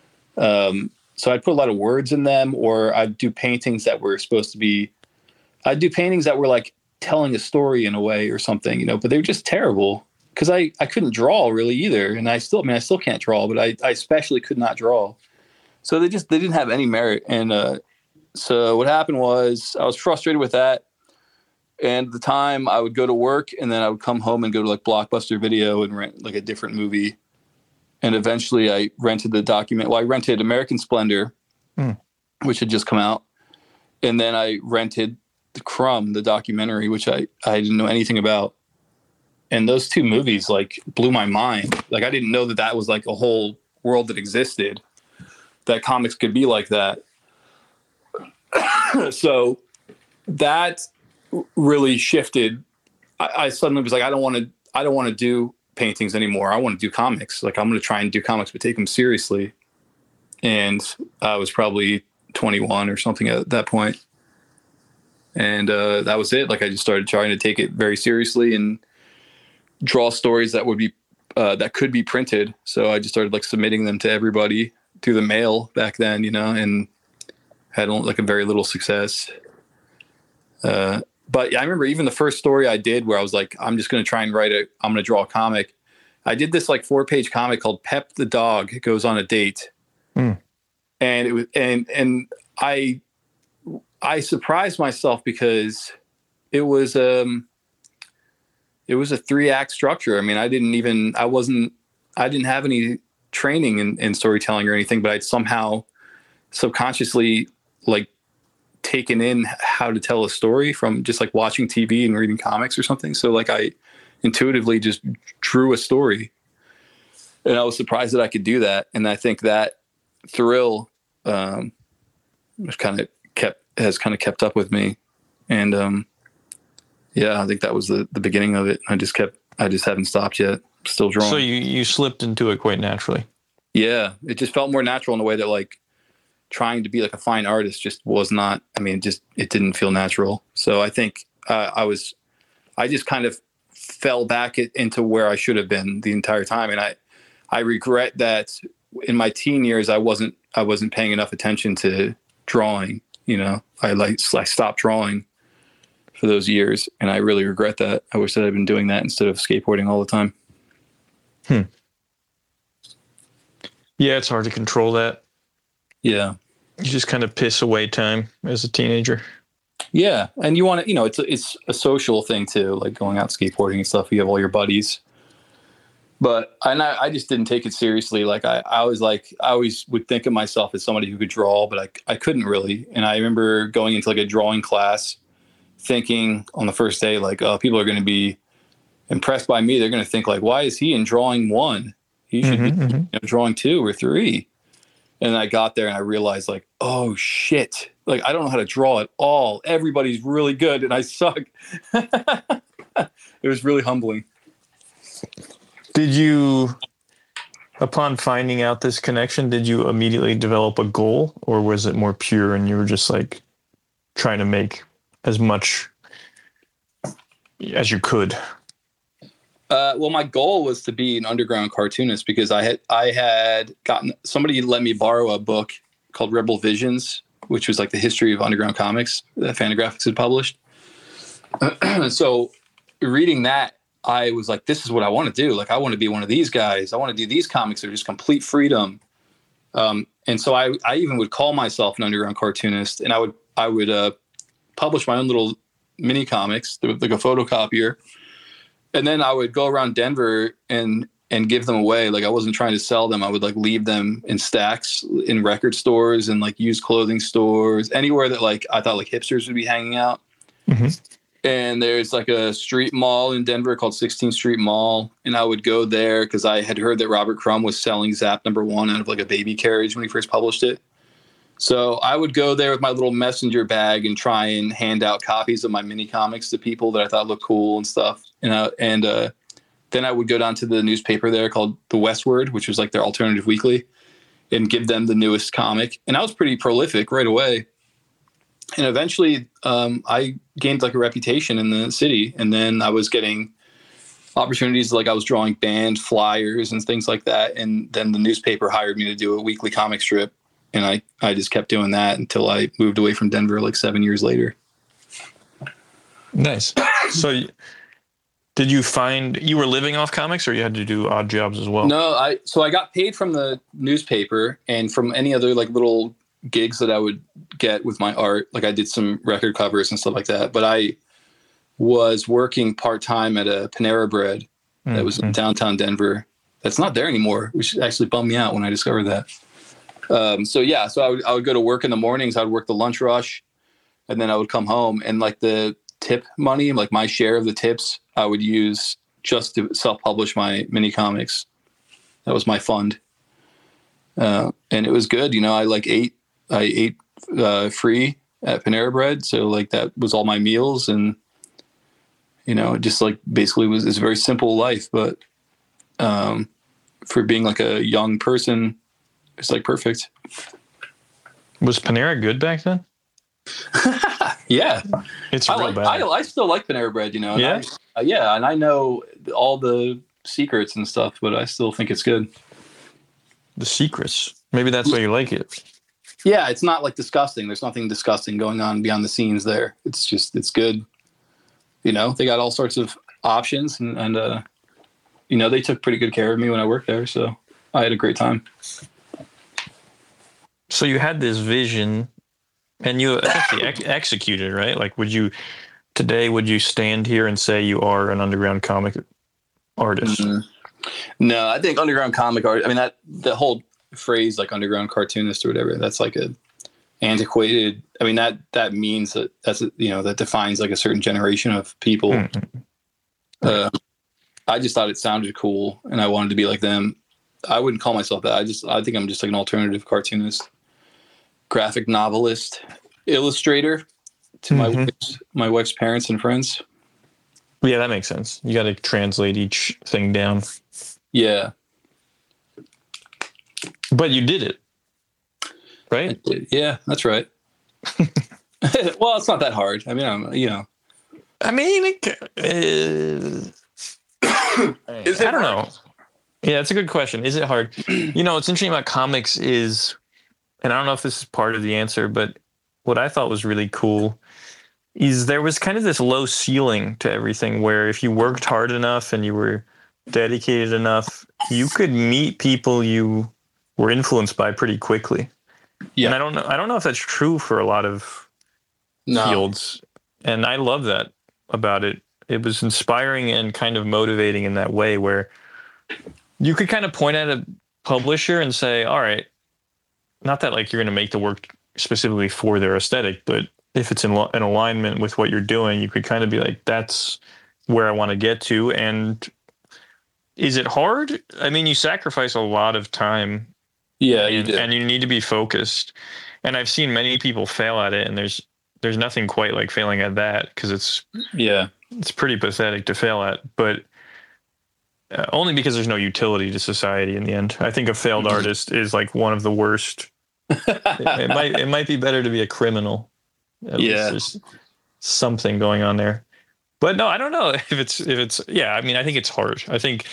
Um, so I'd put a lot of words in them, or I'd do paintings that were supposed to be, I'd do paintings that were like telling a story in a way or something, you know, but they were just terrible because I, I couldn't draw really either. And I still, I mean, I still can't draw, but I, I especially could not draw. So they just, they didn't have any merit. And uh, so what happened was I was frustrated with that. And at the time I would go to work and then I would come home and go to like Blockbuster Video and rent like a different movie. And eventually I rented the document. Well, I rented American Splendor, mm. which had just come out. And then I rented The Crumb, the documentary, which I, I didn't know anything about. And those two movies like blew my mind. Like I didn't know that that was like a whole world that existed, that comics could be like that. So that really shifted. I, I suddenly was like, I don't want to, I don't want to do paintings anymore. I want to do comics. Like I'm going to try and do comics, but take them seriously. And I was probably twenty-one or something at that point. And uh, that was it. Like I just started trying to take it very seriously and draw stories that would be, uh, that could be printed. So I just started like submitting them to everybody through the mail back then, you know, and had like a very little success. Uh, But yeah, I remember even the first story I did where I was like, I'm just going to try and write a, I'm going to draw a comic. I did this like four page comic called Pep the Dog Goes on a Date. Mm. And it was, and, and I, I surprised myself because it was, um, it was a three act structure. I mean, I didn't even, I wasn't, I didn't have any training in, in storytelling or anything, but I'd somehow subconsciously like taken in how to tell a story from just like watching T V and reading comics or something. So like I intuitively just drew a story. and I was surprised that I could do that. And I think that thrill um, was kind of kept has kind of kept up with me. And um, yeah, I think that was the, the beginning of it. I just kept, I just haven't stopped yet. Still drawing. So you, you slipped into it quite naturally. Yeah. It just felt more natural in a way that like trying to be like a fine artist just was not, I mean, just, it didn't feel natural. So I think uh, I was, I just kind of fell back into where I should have been the entire time. And I, I regret that in my teen years, I wasn't, I wasn't paying enough attention to drawing. You know, I like, I stopped drawing for those years, and I really regret that. I wish that I'd been doing that instead of skateboarding all the time. Hmm. Yeah, it's hard to control that. Yeah. You just kind of piss away time as a teenager. Yeah. And you want to, you know, it's a, it's a social thing too, like going out skateboarding and stuff. You have all your buddies. But and I, I just didn't take it seriously. Like I, I was like, I always would think of myself as somebody who could draw, but I, I couldn't really. And I remember going into like a drawing class thinking on the first day, like, oh, people are going to be impressed by me. They're going to think like, why is he in drawing one? He should mm-hmm, be mm-hmm. You know, drawing two or three. And I got there and I realized like, oh shit. Like, I don't know how to draw at all. Everybody's really good and I suck. It was really humbling. Did you, upon finding out this connection, did you immediately develop a goal, or was it more pure and you were just like trying to make as much as you could? Uh, well, my goal was to be an underground cartoonist because I had I had gotten somebody let me borrow a book called Rebel Visions, which was like the history of underground comics that Fantagraphics had published. So reading that, I was like, this is what I want to do. Like, I want to be one of these guys. I want to do these comics that are just complete freedom. Um, and so I, I even would call myself an underground cartoonist, and I would I would uh, publish my own little mini comics, like a photocopier. And then I would go around Denver and and give them away. Like, I wasn't trying to sell them. I would like leave them in stacks in record stores and like used clothing stores, anywhere that like I thought like hipsters would be hanging out. Mm-hmm. And there's like a street mall in Denver called sixteenth Street Mall. And I would go there because I had heard that Robert Crumb was selling Zap number one out of like a baby carriage when he first published it. So I would go there with my little messenger bag and try and hand out copies of my mini comics to people that I thought looked cool and stuff. And, uh, and uh, then I would go down to the newspaper there called The Westward, which was like their alternative weekly, and give them the newest comic. And I was pretty prolific right away. And eventually um, I gained like a reputation in the city. And then I was getting opportunities, like I was drawing band flyers and things like that. And then the newspaper hired me to do a weekly comic strip. And I, I just kept doing that until I moved away from Denver like seven years later. Nice. So did you find you were living off comics, or you had to do odd jobs as well? No, I so I got paid from the newspaper and from any other like little gigs that I would get with my art. Like I did some record covers and stuff like that. But I was working part-time at a Panera Bread that mm-hmm. was in downtown Denver. That's not there anymore, which actually bummed me out when I discovered that. Um, so yeah, so I would, I would go to work in the mornings. I would work the lunch rush, and then I would come home, and like the tip money, like my share of the tips, I would use just to self-publish my mini comics. That was my fund. Uh, and it was good. You know, I like ate, I ate, uh, free at Panera Bread. So like that was all my meals, and, you know, it just like basically was, it's a very simple life, but, um, for being like a young person, it's like perfect. Was Panera good back then? Yeah, it's I real like, bad. I, I still like Panera Bread, you know. Yeah, I, uh, yeah, and I know all the secrets and stuff, but I still think it's good. The secrets, maybe that's why you like it. Yeah, it's not like disgusting. There's nothing disgusting going on beyond the scenes there. It's just it's good. You know, they got all sorts of options, and, and uh, you know, they took pretty good care of me when I worked there, so I had a great time. So you had this vision, and you actually ex- executed, right? Like, would you today? Would you stand here and say you are an underground comic artist? Mm-hmm. No, I think underground comic art. I mean, that the whole phrase, like underground cartoonist or whatever, that's like a antiquated. I mean, that that means that that's a, you know, that defines like a certain generation of people. Mm-hmm. Uh, I just thought it sounded cool, and I wanted to be like them. I wouldn't call myself that. I just I think I'm just like an alternative cartoonist, graphic novelist, illustrator to my Mhm. wife's, my wife's parents and friends. Yeah, that makes sense. You got to translate each thing down. Yeah. But you did it, right? Yeah, that's right. Well, it's not that hard. I mean, I'm, you know. I mean, it, uh, Is it I don't hard? know. Yeah, it's a good question. Is it hard? You know, what's interesting about comics is, and I don't know if this is part of the answer, but what I thought was really cool is there was kind of this low ceiling to everything where if you worked hard enough and you were dedicated enough, you could meet people you were influenced by pretty quickly. Yeah. And I don't know I don't know if that's true for a lot of no. fields. And I love that about it. It was inspiring and kind of motivating in that way where you could kind of point at a publisher and say, all right, not that like you're going to make the work specifically for their aesthetic, but if it's in, in alignment with what you're doing, you could kind of be like, that's where I want to get to. And is it hard? I mean, you sacrifice a lot of time. Yeah, and, you do. And you need to be focused. And I've seen many people fail at it, and there's there's nothing quite like failing at that because it's yeah, it's pretty pathetic to fail at, but uh, only because there's no utility to society in the end. I think a failed mm-hmm. artist is like one of the worst. it, it might it might be better to be a criminal. At yeah, least there's something going on there. But no, I don't know if it's if it's yeah. I mean, I think it's hard. I think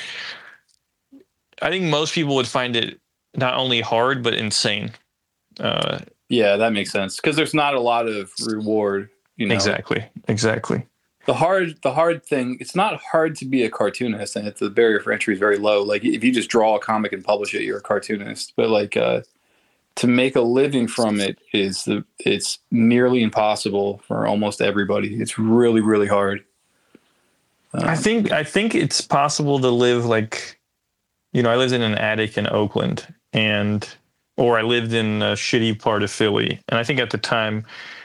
I think most people would find it not only hard but insane. Uh, yeah, that makes sense because there's not a lot of reward. You know, exactly, exactly. The hard the hard thing. It's not hard to be a cartoonist, and the barrier for entry is very low. Like if you just draw a comic and publish it, you're a cartoonist. But like. Uh, To make a living from it is the it's nearly impossible for almost everybody. It's really, really hard. Um, I think I think it's possible to live like, you know, I lived in an attic in Oakland, and or I lived in a shitty part of Philly, and I think at the time,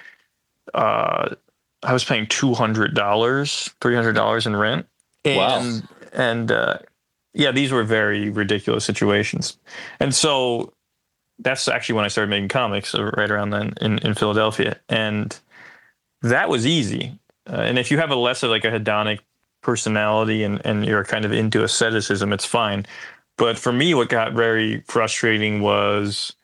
uh, I was paying two hundred dollars, three hundred dollars in rent. And, wow. And uh, yeah, these were very ridiculous situations, and so. That's actually when I started making comics, right around then in, in Philadelphia. And that was easy. Uh, and if you have a less of like a hedonic personality and, and you're kind of into asceticism, it's fine. But for me, what got very frustrating was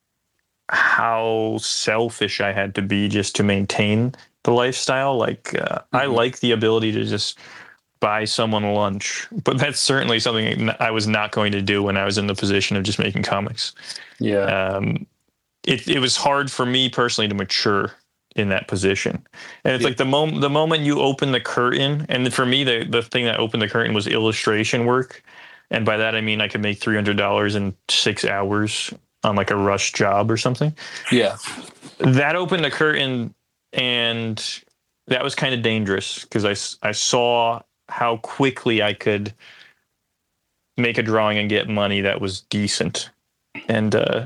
how selfish I had to be just to maintain the lifestyle. Like uh, mm-hmm. I like the ability to just buy someone lunch, but that's certainly something I was not going to do when I was in the position of just making comics. Yeah. Um, it, it was hard for me personally to mature in that position. And it's yeah. like the moment, the moment you open the curtain, and for me, the, the thing that opened the curtain was illustration work. And by that, I mean, I could make three hundred dollars in six hours on like a rush job or something. Yeah. That opened the curtain, and that was kind of dangerous because I, I saw how quickly I could make a drawing and get money that was decent. And uh,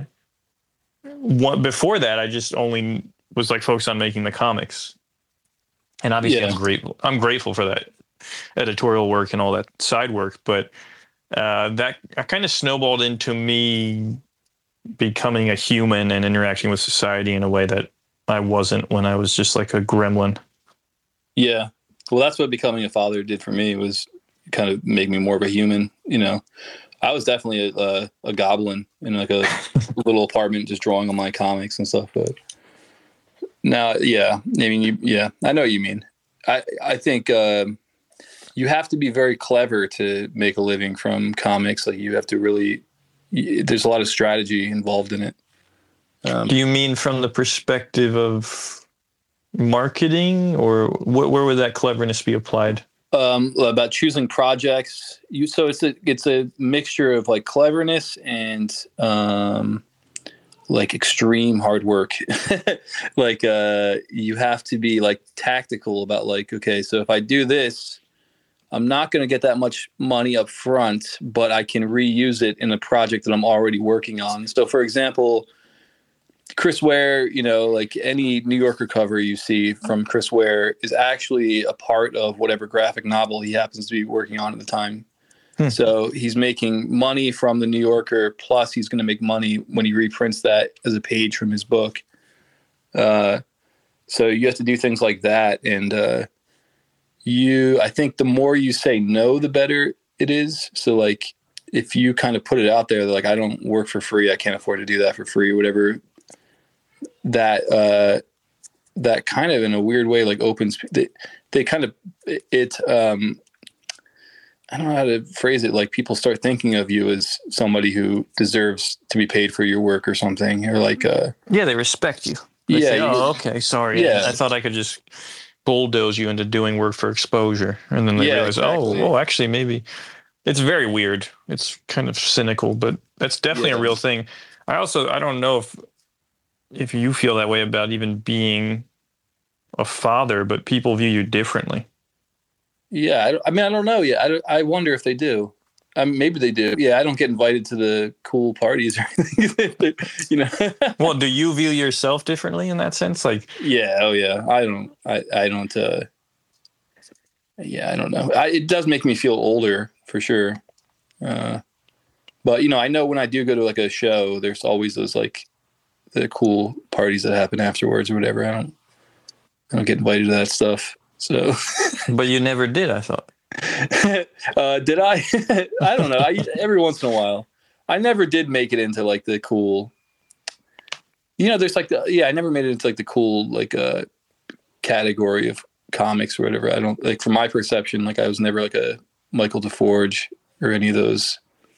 one, before that, I just only was like focused on making the comics. And obviously yeah. I'm grateful. I'm grateful for that editorial work and all that side work. But uh, that, that kind of snowballed into me becoming a human and interacting with society in a way that I wasn't when I was just like a gremlin. Yeah. Well, that's what becoming a father did for me, was kind of make me more of a human. You know, I was definitely a, a, a goblin in like a little apartment, just drawing on my comics and stuff. But now, yeah, I mean, you, yeah, I know what you mean. I, I think uh, you have to be very clever to make a living from comics. Like you have to really, there's a lot of strategy involved in it. Um, Do you mean from the perspective of marketing, or wh- where would that cleverness be applied? Um, about choosing projects. You so it's a it's a mixture of like cleverness and um, like extreme hard work. Like uh, you have to be like tactical about like, okay, so if I do this, I'm not going to get that much money up front, but I can reuse it in a project that I'm already working on. So, for example, Chris Ware, you know, like any New Yorker cover you see from Chris Ware is actually a part of whatever graphic novel he happens to be working on at the time. Hmm. So he's making money from the New Yorker, plus he's going to make money when he reprints that as a page from his book. Uh, so you have to do things like that. And uh, you, I think the more you say no, the better it is. So like, if you kind of put it out there, like, I don't work for free, I can't afford to do that for free, or whatever, that, uh, that kind of in a weird way, like opens, they, they kind of, it, um, I don't know how to phrase it. Like, people start thinking of you as somebody who deserves to be paid for your work or something, or like, uh, yeah, they respect you. They yeah. say, You, oh, okay. Sorry. Yeah. I thought I could just bulldoze you into doing work for exposure. And then they yeah, realize, exactly. oh, well, actually, maybe it's very weird. It's kind of cynical, but that's definitely yeah. a real thing. I also, I don't know if, if you feel that way about even being a father, but people view you differently. Yeah, I, I mean, I don't know yet. I, I wonder if they do. Um, maybe they do. Yeah, I don't get invited to the cool parties or anything. You know. Well, do you view yourself differently in that sense? Like, yeah, oh yeah. I don't. I I don't. Uh, yeah, I don't know. I, it does make me feel older for sure. Uh, but you know, I know when I do go to like a show, there's always those like the cool parties that happen afterwards or whatever. I don't. I don't get invited to that stuff. So, but you never did, I thought. uh, did I? I don't know. I, every once in a while, I never did make it into like the cool. You know, there's like the yeah. I never made it into like the cool like uh category of comics or whatever. I don't like from my perception. Like I was never like a Michael DeForge or any of those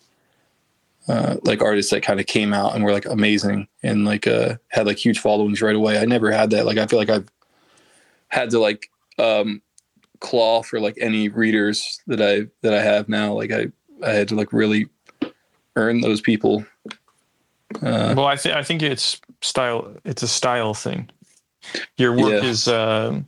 uh, like artists that kind of came out and were like amazing and like uh had like huge followings right away. I never had that. Like I feel like I've had to like. Um, claw for like any readers that I that I have now. Like I, I had to like really earn those people. Uh, well, I think I think it's style. It's a style thing. Your work yeah. is uh,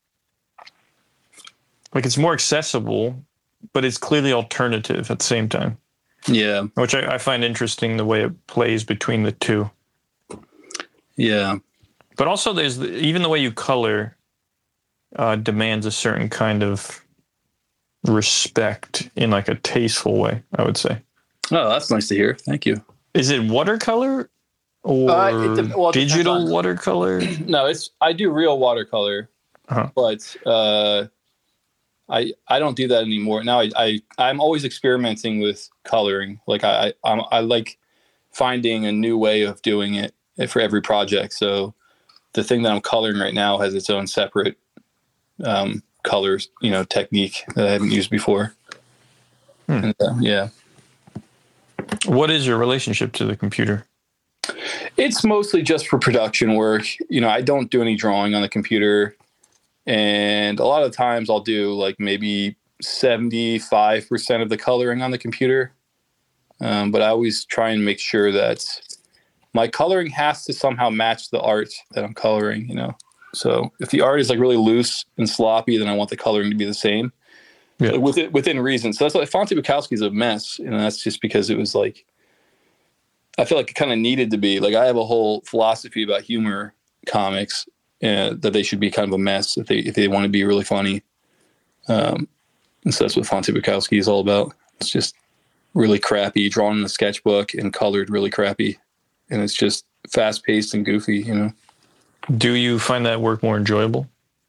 like it's more accessible, but it's clearly alternative at the same time. Yeah, which I, I find interesting the way it plays between the two. Yeah, but also there's the, even the way you color. Uh, demands a certain kind of respect in like a tasteful way, I would say. Oh, that's nice to hear. Thank you. Is it watercolor or uh, it de- well, it digital on, watercolor? No, it's I do real watercolor, uh-huh. but uh, I I don't do that anymore. Now I, I I'm always experimenting with coloring. Like I I, I'm, I like finding a new way of doing it for every project. So the thing that I'm coloring right now has its own separate um colors, you know, technique that I haven't used before. Hmm. And, uh, yeah. What is your relationship to the computer? It's mostly just for production work. You know, I don't do any drawing on the computer, and a lot of times I'll do like maybe seventy-five percent of the coloring on the computer. Um, but I always try and make sure that my coloring has to somehow match the art that I'm coloring, you know. So if the art is like really loose and sloppy, then I want the coloring to be the same, yeah. like within, within reason. So that's like Fonte Bukowski is a mess. And that's just because it was like, I feel like it kind of needed to be like, I have a whole philosophy about humor comics uh, that they should be kind of a mess if they, if they want to be really funny. Um, and so that's what Fonte Bukowski is all about. It's just really crappy, drawn in a sketchbook and colored really crappy. And it's just fast paced and goofy, you know? Do you find that work more enjoyable?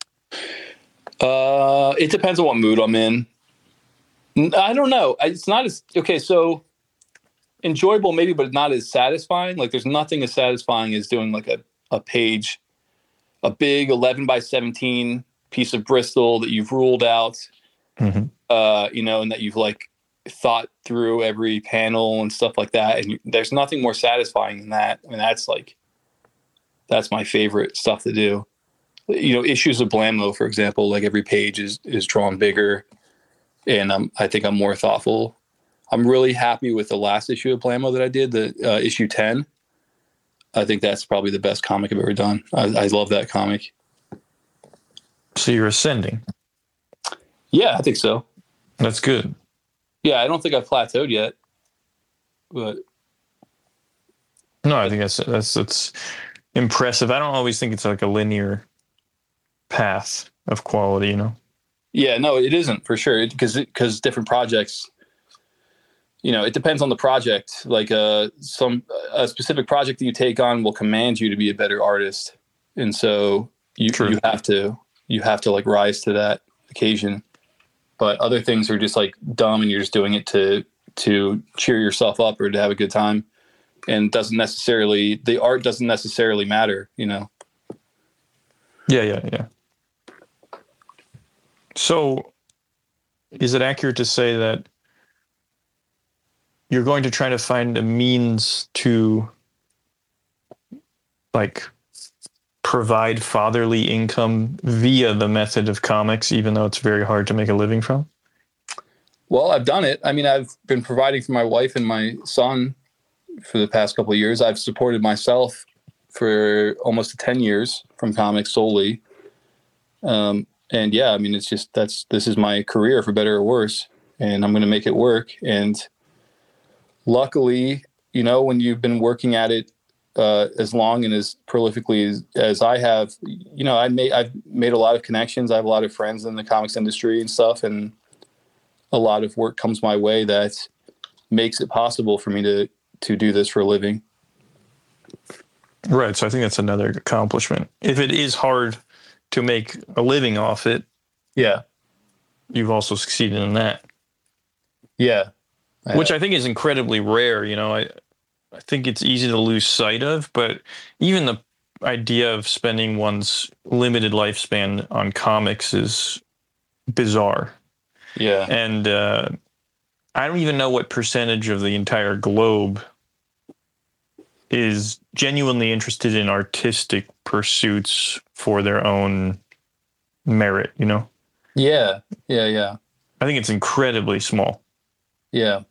Uh, it depends on what mood I'm in. I don't know. It's not as okay. So enjoyable, maybe, but not as satisfying. Like there's nothing as satisfying as doing like a, a page, a big eleven by seventeen piece of Bristol that you've ruled out, mm-hmm. uh, you know, and that you've like thought through every panel and stuff like that. And you, there's nothing more satisfying than that. I mean, that's like. That's my favorite stuff to do. You know, issues of Blammo, for example, like every page is, is drawn bigger and um, I think I'm more thoughtful. I'm really happy with the last issue of Blammo that I did, the uh, issue ten. I think that's probably the best comic I've ever done. I, I love that comic. So you're ascending? Yeah, I think so. That's good. Yeah, I don't think I've plateaued yet, but. No, I think that's, that's, that's, impressive. I don't always think it's like a linear path of quality, you know? Yeah, no, it isn't for sure. Because because different projects you know, it depends on the project. Like uh, some a specific project that you take on will command you to be a better artist, and so you True. you have to you have to like rise to that occasion. But other things are just like dumb, and you're just doing it to to cheer yourself up or to have a good time, and doesn't necessarily the art doesn't necessarily matter, you know. Yeah, yeah, yeah. So, is it accurate to say that you're going to try to find a means to like provide fatherly income via the method of comics, even though it's very hard to make a living from? Well, I've done it. I mean, I've been providing for my wife and my son for the past couple of years. I've supported myself for almost ten years from comics solely. Um, and yeah, I mean, it's just, that's, this is my career for better or worse, and I'm going to make it work. And luckily, you know, when you've been working at it uh, as long and as prolifically as, as I have, you know, I made, I've made a lot of connections. I have a lot of friends in the comics industry and stuff, and a lot of work comes my way that makes it possible for me to, to do this for a living. Right. So I think that's another accomplishment. If it is hard to make a living off it, yeah, you've also succeeded in that. Yeah. Which I think is incredibly rare. You know, I, I think it's easy to lose sight of, but even the idea of spending one's limited lifespan on comics is bizarre. Yeah. And uh, I don't even know what percentage of the entire globe is genuinely interested in artistic pursuits for their own merit, you know? Yeah. Yeah. Yeah. I think it's incredibly small. Yeah.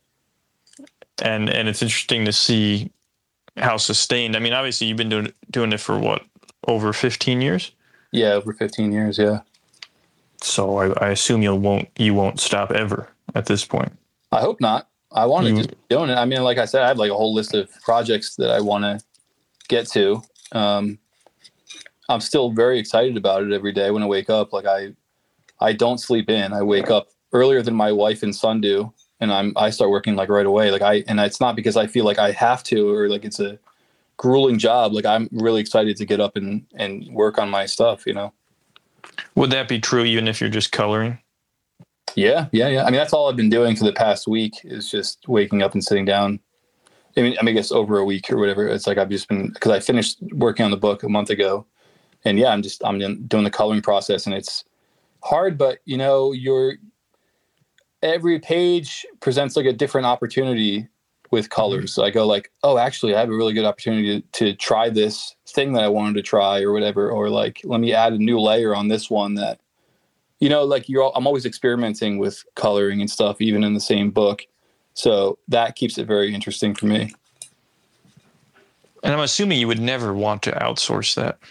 And and it's interesting to see how sustained. I mean, obviously you've been doing doing it for what, over fifteen years? Yeah, over fifteen years, yeah. So I, I assume you won't you won't stop ever at this point. I hope not. I want to just be doing it. I mean, like I said, I have like a whole list of projects that I want to get to. Um, I'm still very excited about it every day when I wake up. Like I, I don't sleep in. I wake up earlier than my wife and son do, and I'm I start working like right away. Like I, and it's not because I feel like I have to or like it's a grueling job. Like I'm really excited to get up and and work on my stuff. You know. Would that be true even if you're just coloring? Yeah, yeah, yeah. I mean, that's all I've been doing for the past week is just waking up and sitting down. I mean, I mean, I guess over a week or whatever. It's like I've just been, because I finished working on the book a month ago, and yeah, I'm just I'm doing the coloring process, and it's hard, but you know, you're every page presents like a different opportunity with colors. So I go like, oh, actually, I have a really good opportunity to, to try this thing that I wanted to try or whatever, or like, let me add a new layer on this one that. You know, like you're, all, I'm always experimenting with coloring and stuff, even in the same book. So that keeps it very interesting for me. And I'm assuming you would never want to outsource that.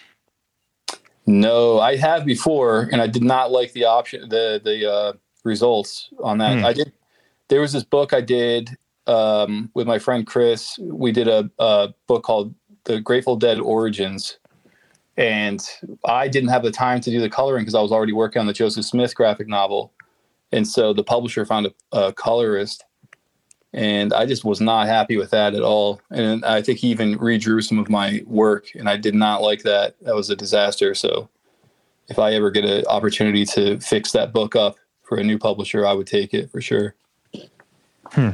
No, I have before, and I did not like the option, the the uh, results on that. Hmm. I did. There was this book I did um, with my friend Chris. We did a, a book called The Grateful Dead Origins. And I didn't have the time to do the coloring because I was already working on the Joseph Smith graphic novel. And so the publisher found a, a colorist, and I just was not happy with that at all. And I think he even redrew some of my work, and I did not like that. That was a disaster. So if I ever get an opportunity to fix that book up for a new publisher, I would take it for sure. Hmm.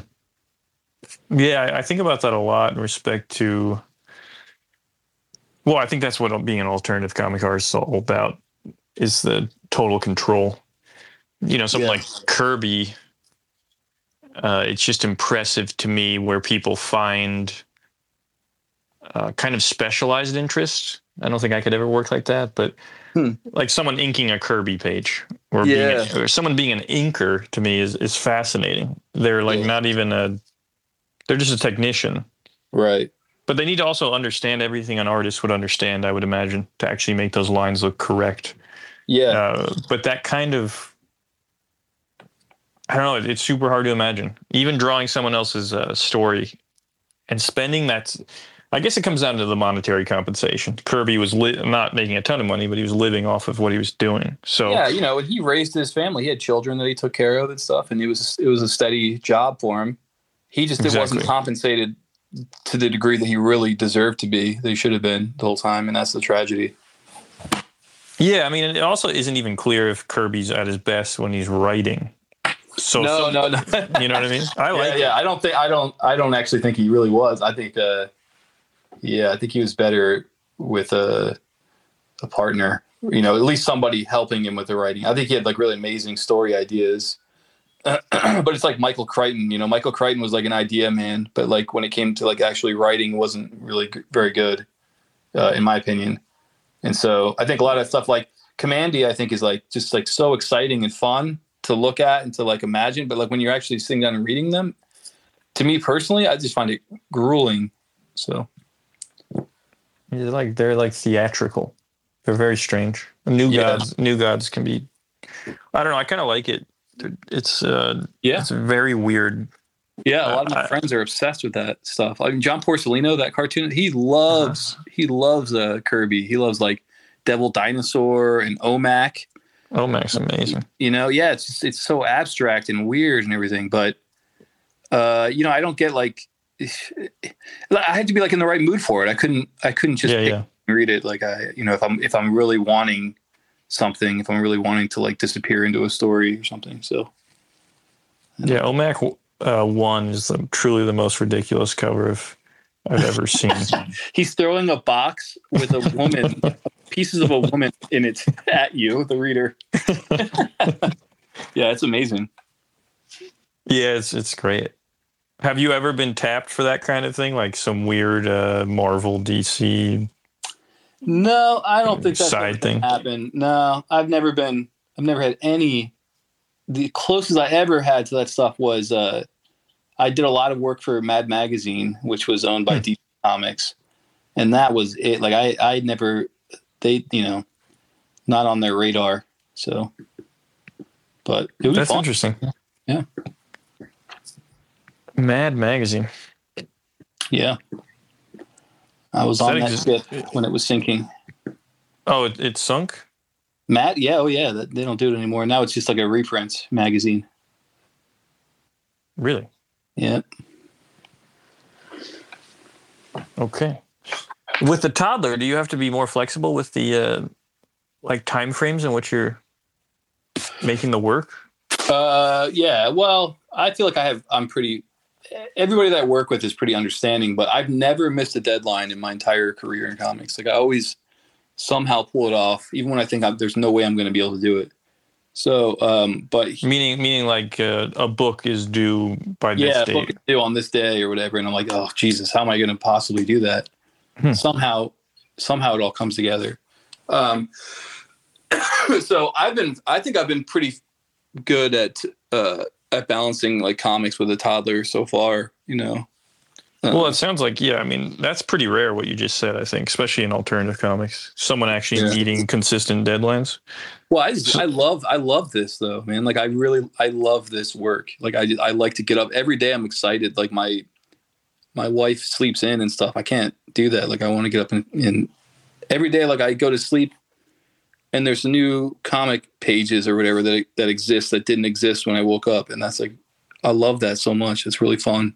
Yeah, I think about that a lot in respect to... Well, I think that's what being an alternative comic artist is all about, is the total control. You know, something yeah. like Kirby, uh, it's just impressive to me where people find uh, kind of specialized interests. I don't think I could ever work like that, but hmm. like someone inking a Kirby page or, yeah. being a, or someone being an inker to me is, is fascinating. They're like yeah. not even a, they're just a technician. Right. But they need to also understand everything an artist would understand, I would imagine, to actually make those lines look correct. Yeah. Uh, but that kind of, I don't know, it's super hard to imagine. Even drawing someone else's uh, story and spending that, I guess it comes down to the monetary compensation. Kirby was li- not making a ton of money, but he was living off of what he was doing. So yeah, you know, he raised his family. He had children that he took care of and stuff, and it was it was a steady job for him. He just exactly. wasn't compensated to the degree that he really deserved to be, that he should have been the whole time, and that's the tragedy. Yeah, I mean, it also isn't even clear if Kirby's at his best when he's writing. So no, some, no, no. You know what I mean? I like yeah, yeah. I don't think I don't I don't actually think he really was. I think uh yeah, I think he was better with a a partner, you know, at least somebody helping him with the writing. I think he had like really amazing story ideas. Uh, but it's like Michael Crichton, you know, Michael Crichton was like an idea man, but like when it came to like actually writing, wasn't really g- very good, uh, in my opinion. And so I think a lot of stuff like Commandy, I think is like just like so exciting and fun to look at and to like imagine. But like when you're actually sitting down and reading them, to me personally, I just find it grueling. So they're like they're like theatrical. They're very strange. New yeah. Gods, New Gods can be. I don't know. I kind of like it. It's uh, yeah, it's very weird. Yeah, a lot of my uh, friends are obsessed with that stuff. I mean, John Porcellino, that cartoon, he loves uh-huh. he loves uh, Kirby. He loves like Devil Dinosaur and O M A C. O M A C's amazing. You know, yeah, it's just, it's so abstract and weird and everything. But uh, you know, I don't get like I had to be like in the right mood for it. I couldn't I couldn't just yeah, pick yeah. and read it like I you know if I'm if I'm really wanting something, if I'm really wanting to like disappear into a story or something. So yeah, O M A C uh, one is the, truly the most ridiculous cover of I've ever seen. He's throwing a box with a woman, pieces of a woman in it at you, the reader. Yeah, it's amazing. Yeah, it's it's great. Have you ever been tapped for that kind of thing, like some weird uh, Marvel, D C? No, I don't think that's side thing happened. No, I've never been. I've never had any. The closest I ever had to that stuff was uh, I did a lot of work for Mad Magazine, which was owned by hmm. D C Comics, and that was it. Like I, I never, they, you know, not on their radar. So, but it was that's fun. Interesting. Yeah. Mad Magazine. Yeah. I was Does on that that exist? ship when it was sinking. Oh, it, it sunk? Matt, yeah, oh yeah, that, they don't do it anymore. Now it's just like a reprint magazine. Really? Yeah. Okay. With the toddler, do you have to be more flexible with the uh, like time frames in which you're making the work? Uh, yeah. Well, I feel like I have. I'm pretty. Everybody that I work with is pretty understanding, but I've never missed a deadline in my entire career in comics. Like I always somehow pull it off, even when I think I'm, there's no way I'm going to be able to do it. So, um, but meaning, meaning like uh, a book is due by this yeah, date. book is due on this day or whatever, and I'm like, oh Jesus, how am I going to possibly do that? Hmm. Somehow, somehow it all comes together. Um, so I've been, I think I've been pretty good at uh, at balancing like comics with a toddler so far. You know. Well, it sounds like, yeah, I mean, that's pretty rare what you just said, I think, especially in alternative comics. Someone actually yeah. meeting consistent deadlines. Well, I just, I love I love this though, man. Like I really I love this work. Like I I like to get up every day. I'm excited. Like my my wife sleeps in and stuff. I can't do that. Like I want to get up and, and every day like I go to sleep and there's new comic pages or whatever that that exist that didn't exist when I woke up, and that's like I love that so much. It's really fun.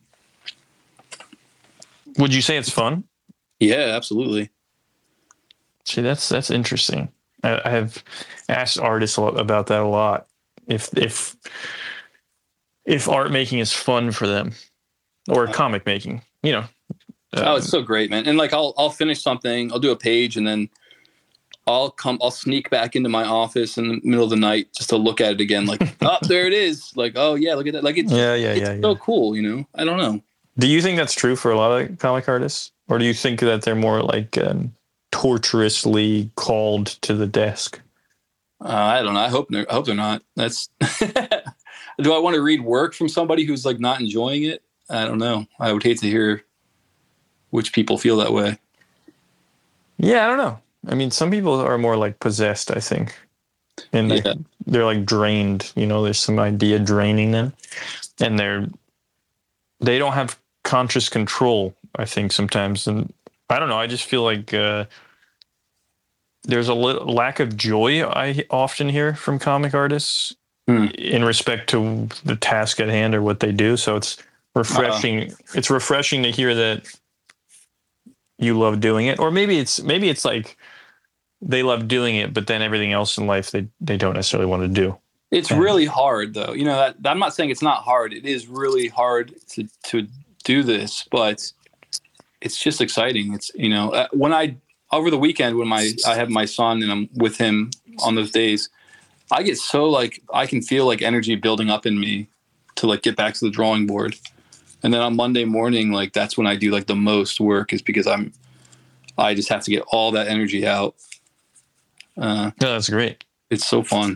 Would you say it's fun? Yeah, absolutely. See, that's that's interesting. I, I have asked artists about that a lot. If if if art making is fun for them, or comic making, you know. Um, oh, it's so great, man! And like, I'll I'll finish something, I'll do a page, and then I'll come, I'll sneak back into my office in the middle of the night just to look at it again. Like, oh, there it is. Like, oh yeah, look at that. Like, it's yeah, yeah, it's yeah, so yeah. cool. You know, I don't know. Do you think that's true for a lot of comic artists? Or do you think that they're more like um, torturously called to the desk? Uh, I don't know. I hope they're, I hope they're not. That's do I want to read work from somebody who's like not enjoying it? I don't know. I would hate to hear which people feel that way. Yeah, I don't know. I mean, some people are more like possessed, I think. And yeah. they're, they're like drained. You know, there's some idea draining them. And they're they don't have conscious control, I think, sometimes. And I don't know, I just feel like uh, there's a li- lack of joy I often hear from comic artists mm. in respect to the task at hand or what they do. So it's refreshing. Uh, it's refreshing to hear that you love doing it, or maybe it's maybe it's like they love doing it, but then everything else in life they they don't necessarily want to do. It's and, really hard, though. You know, that, I'm not saying it's not hard. It is really hard to to do this, but it's just exciting. It's you know uh, when I over the weekend when my I have my son and I'm with him on those days, I get so like I can feel like energy building up in me to like get back to the drawing board. And then on Monday morning, like that's when I do like the most work is because I'm, I just have to get all that energy out. Uh, yeah, that's great. It's so fun.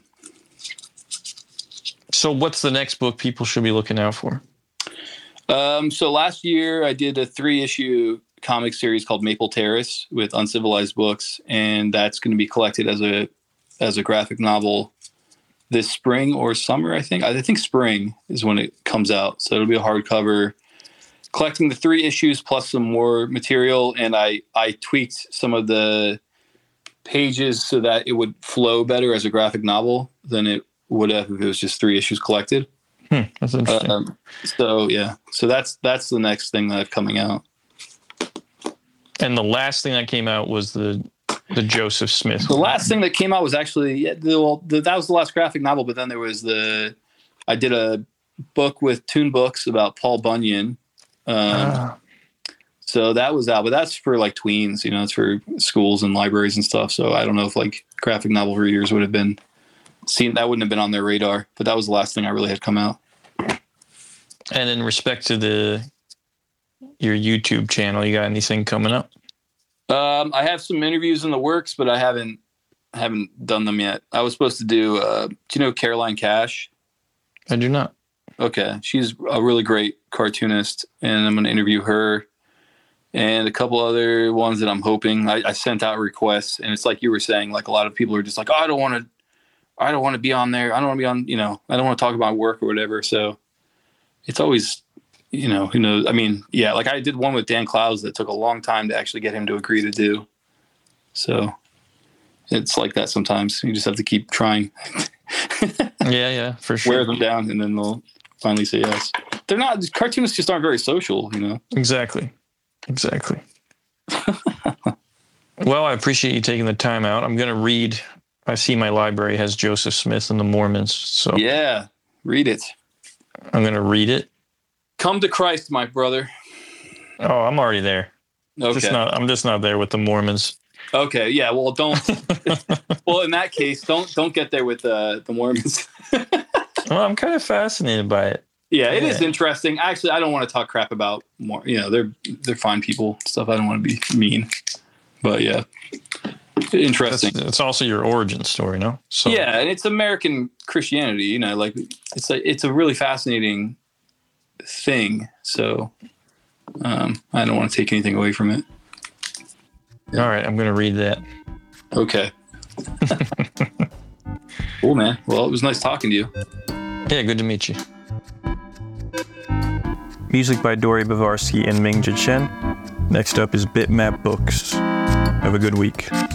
So what's the next book people should be looking out for? Um, so last year I did a three issue comic series called Maple Terrace with Uncivilized Books. And that's going to be collected as a, as a graphic novel this spring or summer, I think. I think spring is when it comes out. So it'll be a hardcover. Collecting the three issues plus some more material, and I, I tweaked some of the pages so that it would flow better as a graphic novel than it would have if it was just three issues collected. Hmm, that's interesting. Um, so yeah, so that's that's the next thing that's coming out. And the last thing that came out was the the Joseph Smith. The last thing that came out was actually yeah, the, well, the, that was the last graphic novel. But then there was the I did a book with Toon Books about Paul Bunyan. Um, ah. So that was out, but that's for like tweens. You know, it's for schools and libraries and stuff. So I don't know if like graphic novel readers would have been seen. That wouldn't have been on their radar. But that was the last thing I really had come out. And in respect to the your YouTube channel, you got anything coming up? Um, I have some interviews in the works, but I haven't haven't done them yet. I was supposed to do. Uh, do you know Caroline Cash? I do not. Okay, she's a really great cartoonist, and I'm going to interview her and a couple other ones that I'm hoping. I, I sent out requests, and it's like you were saying, like a lot of people are just like, oh, I don't want to, I don't want to be on there. I don't want to be on, you know, I don't want to talk about work or whatever. So it's always. You know, who knows? I mean, yeah, like I did one with Dan Clowes that took a long time to actually get him to agree to do. So it's like that sometimes. You just have to keep trying. yeah, yeah, for sure. Wear them down and then they'll finally say yes. They're not, cartoonists just aren't very social, you know? Exactly. Exactly. Well, I appreciate you taking the time out. I'm going to read, I see my library has Joseph Smith and the Mormons. So yeah, read it. I'm going to read it. Come to Christ, my brother. Oh, I'm already there. Okay. Just not, I'm just not there with the Mormons. Okay. Yeah. Well, don't. well, in that case, don't don't get there with uh, the Mormons. Well, I'm kind of fascinated by it. Yeah, it yeah. is interesting. Actually, I don't want to talk crap about more. You know, they're they're fine people. Stuff. I don't want to be mean. But yeah, interesting. That's, it's also your origin story, no? So yeah, and it's American Christianity. You know, like it's a it's a really fascinating thing, so um I don't want to take anything away from it. All right, I'm gonna read that. Okay. Cool, man. Well, it was nice talking to you. Yeah, good to meet you. Music by Dory Bavarsky and Ming-Jia Chen. Next up is Bitmap Books. Have a good week.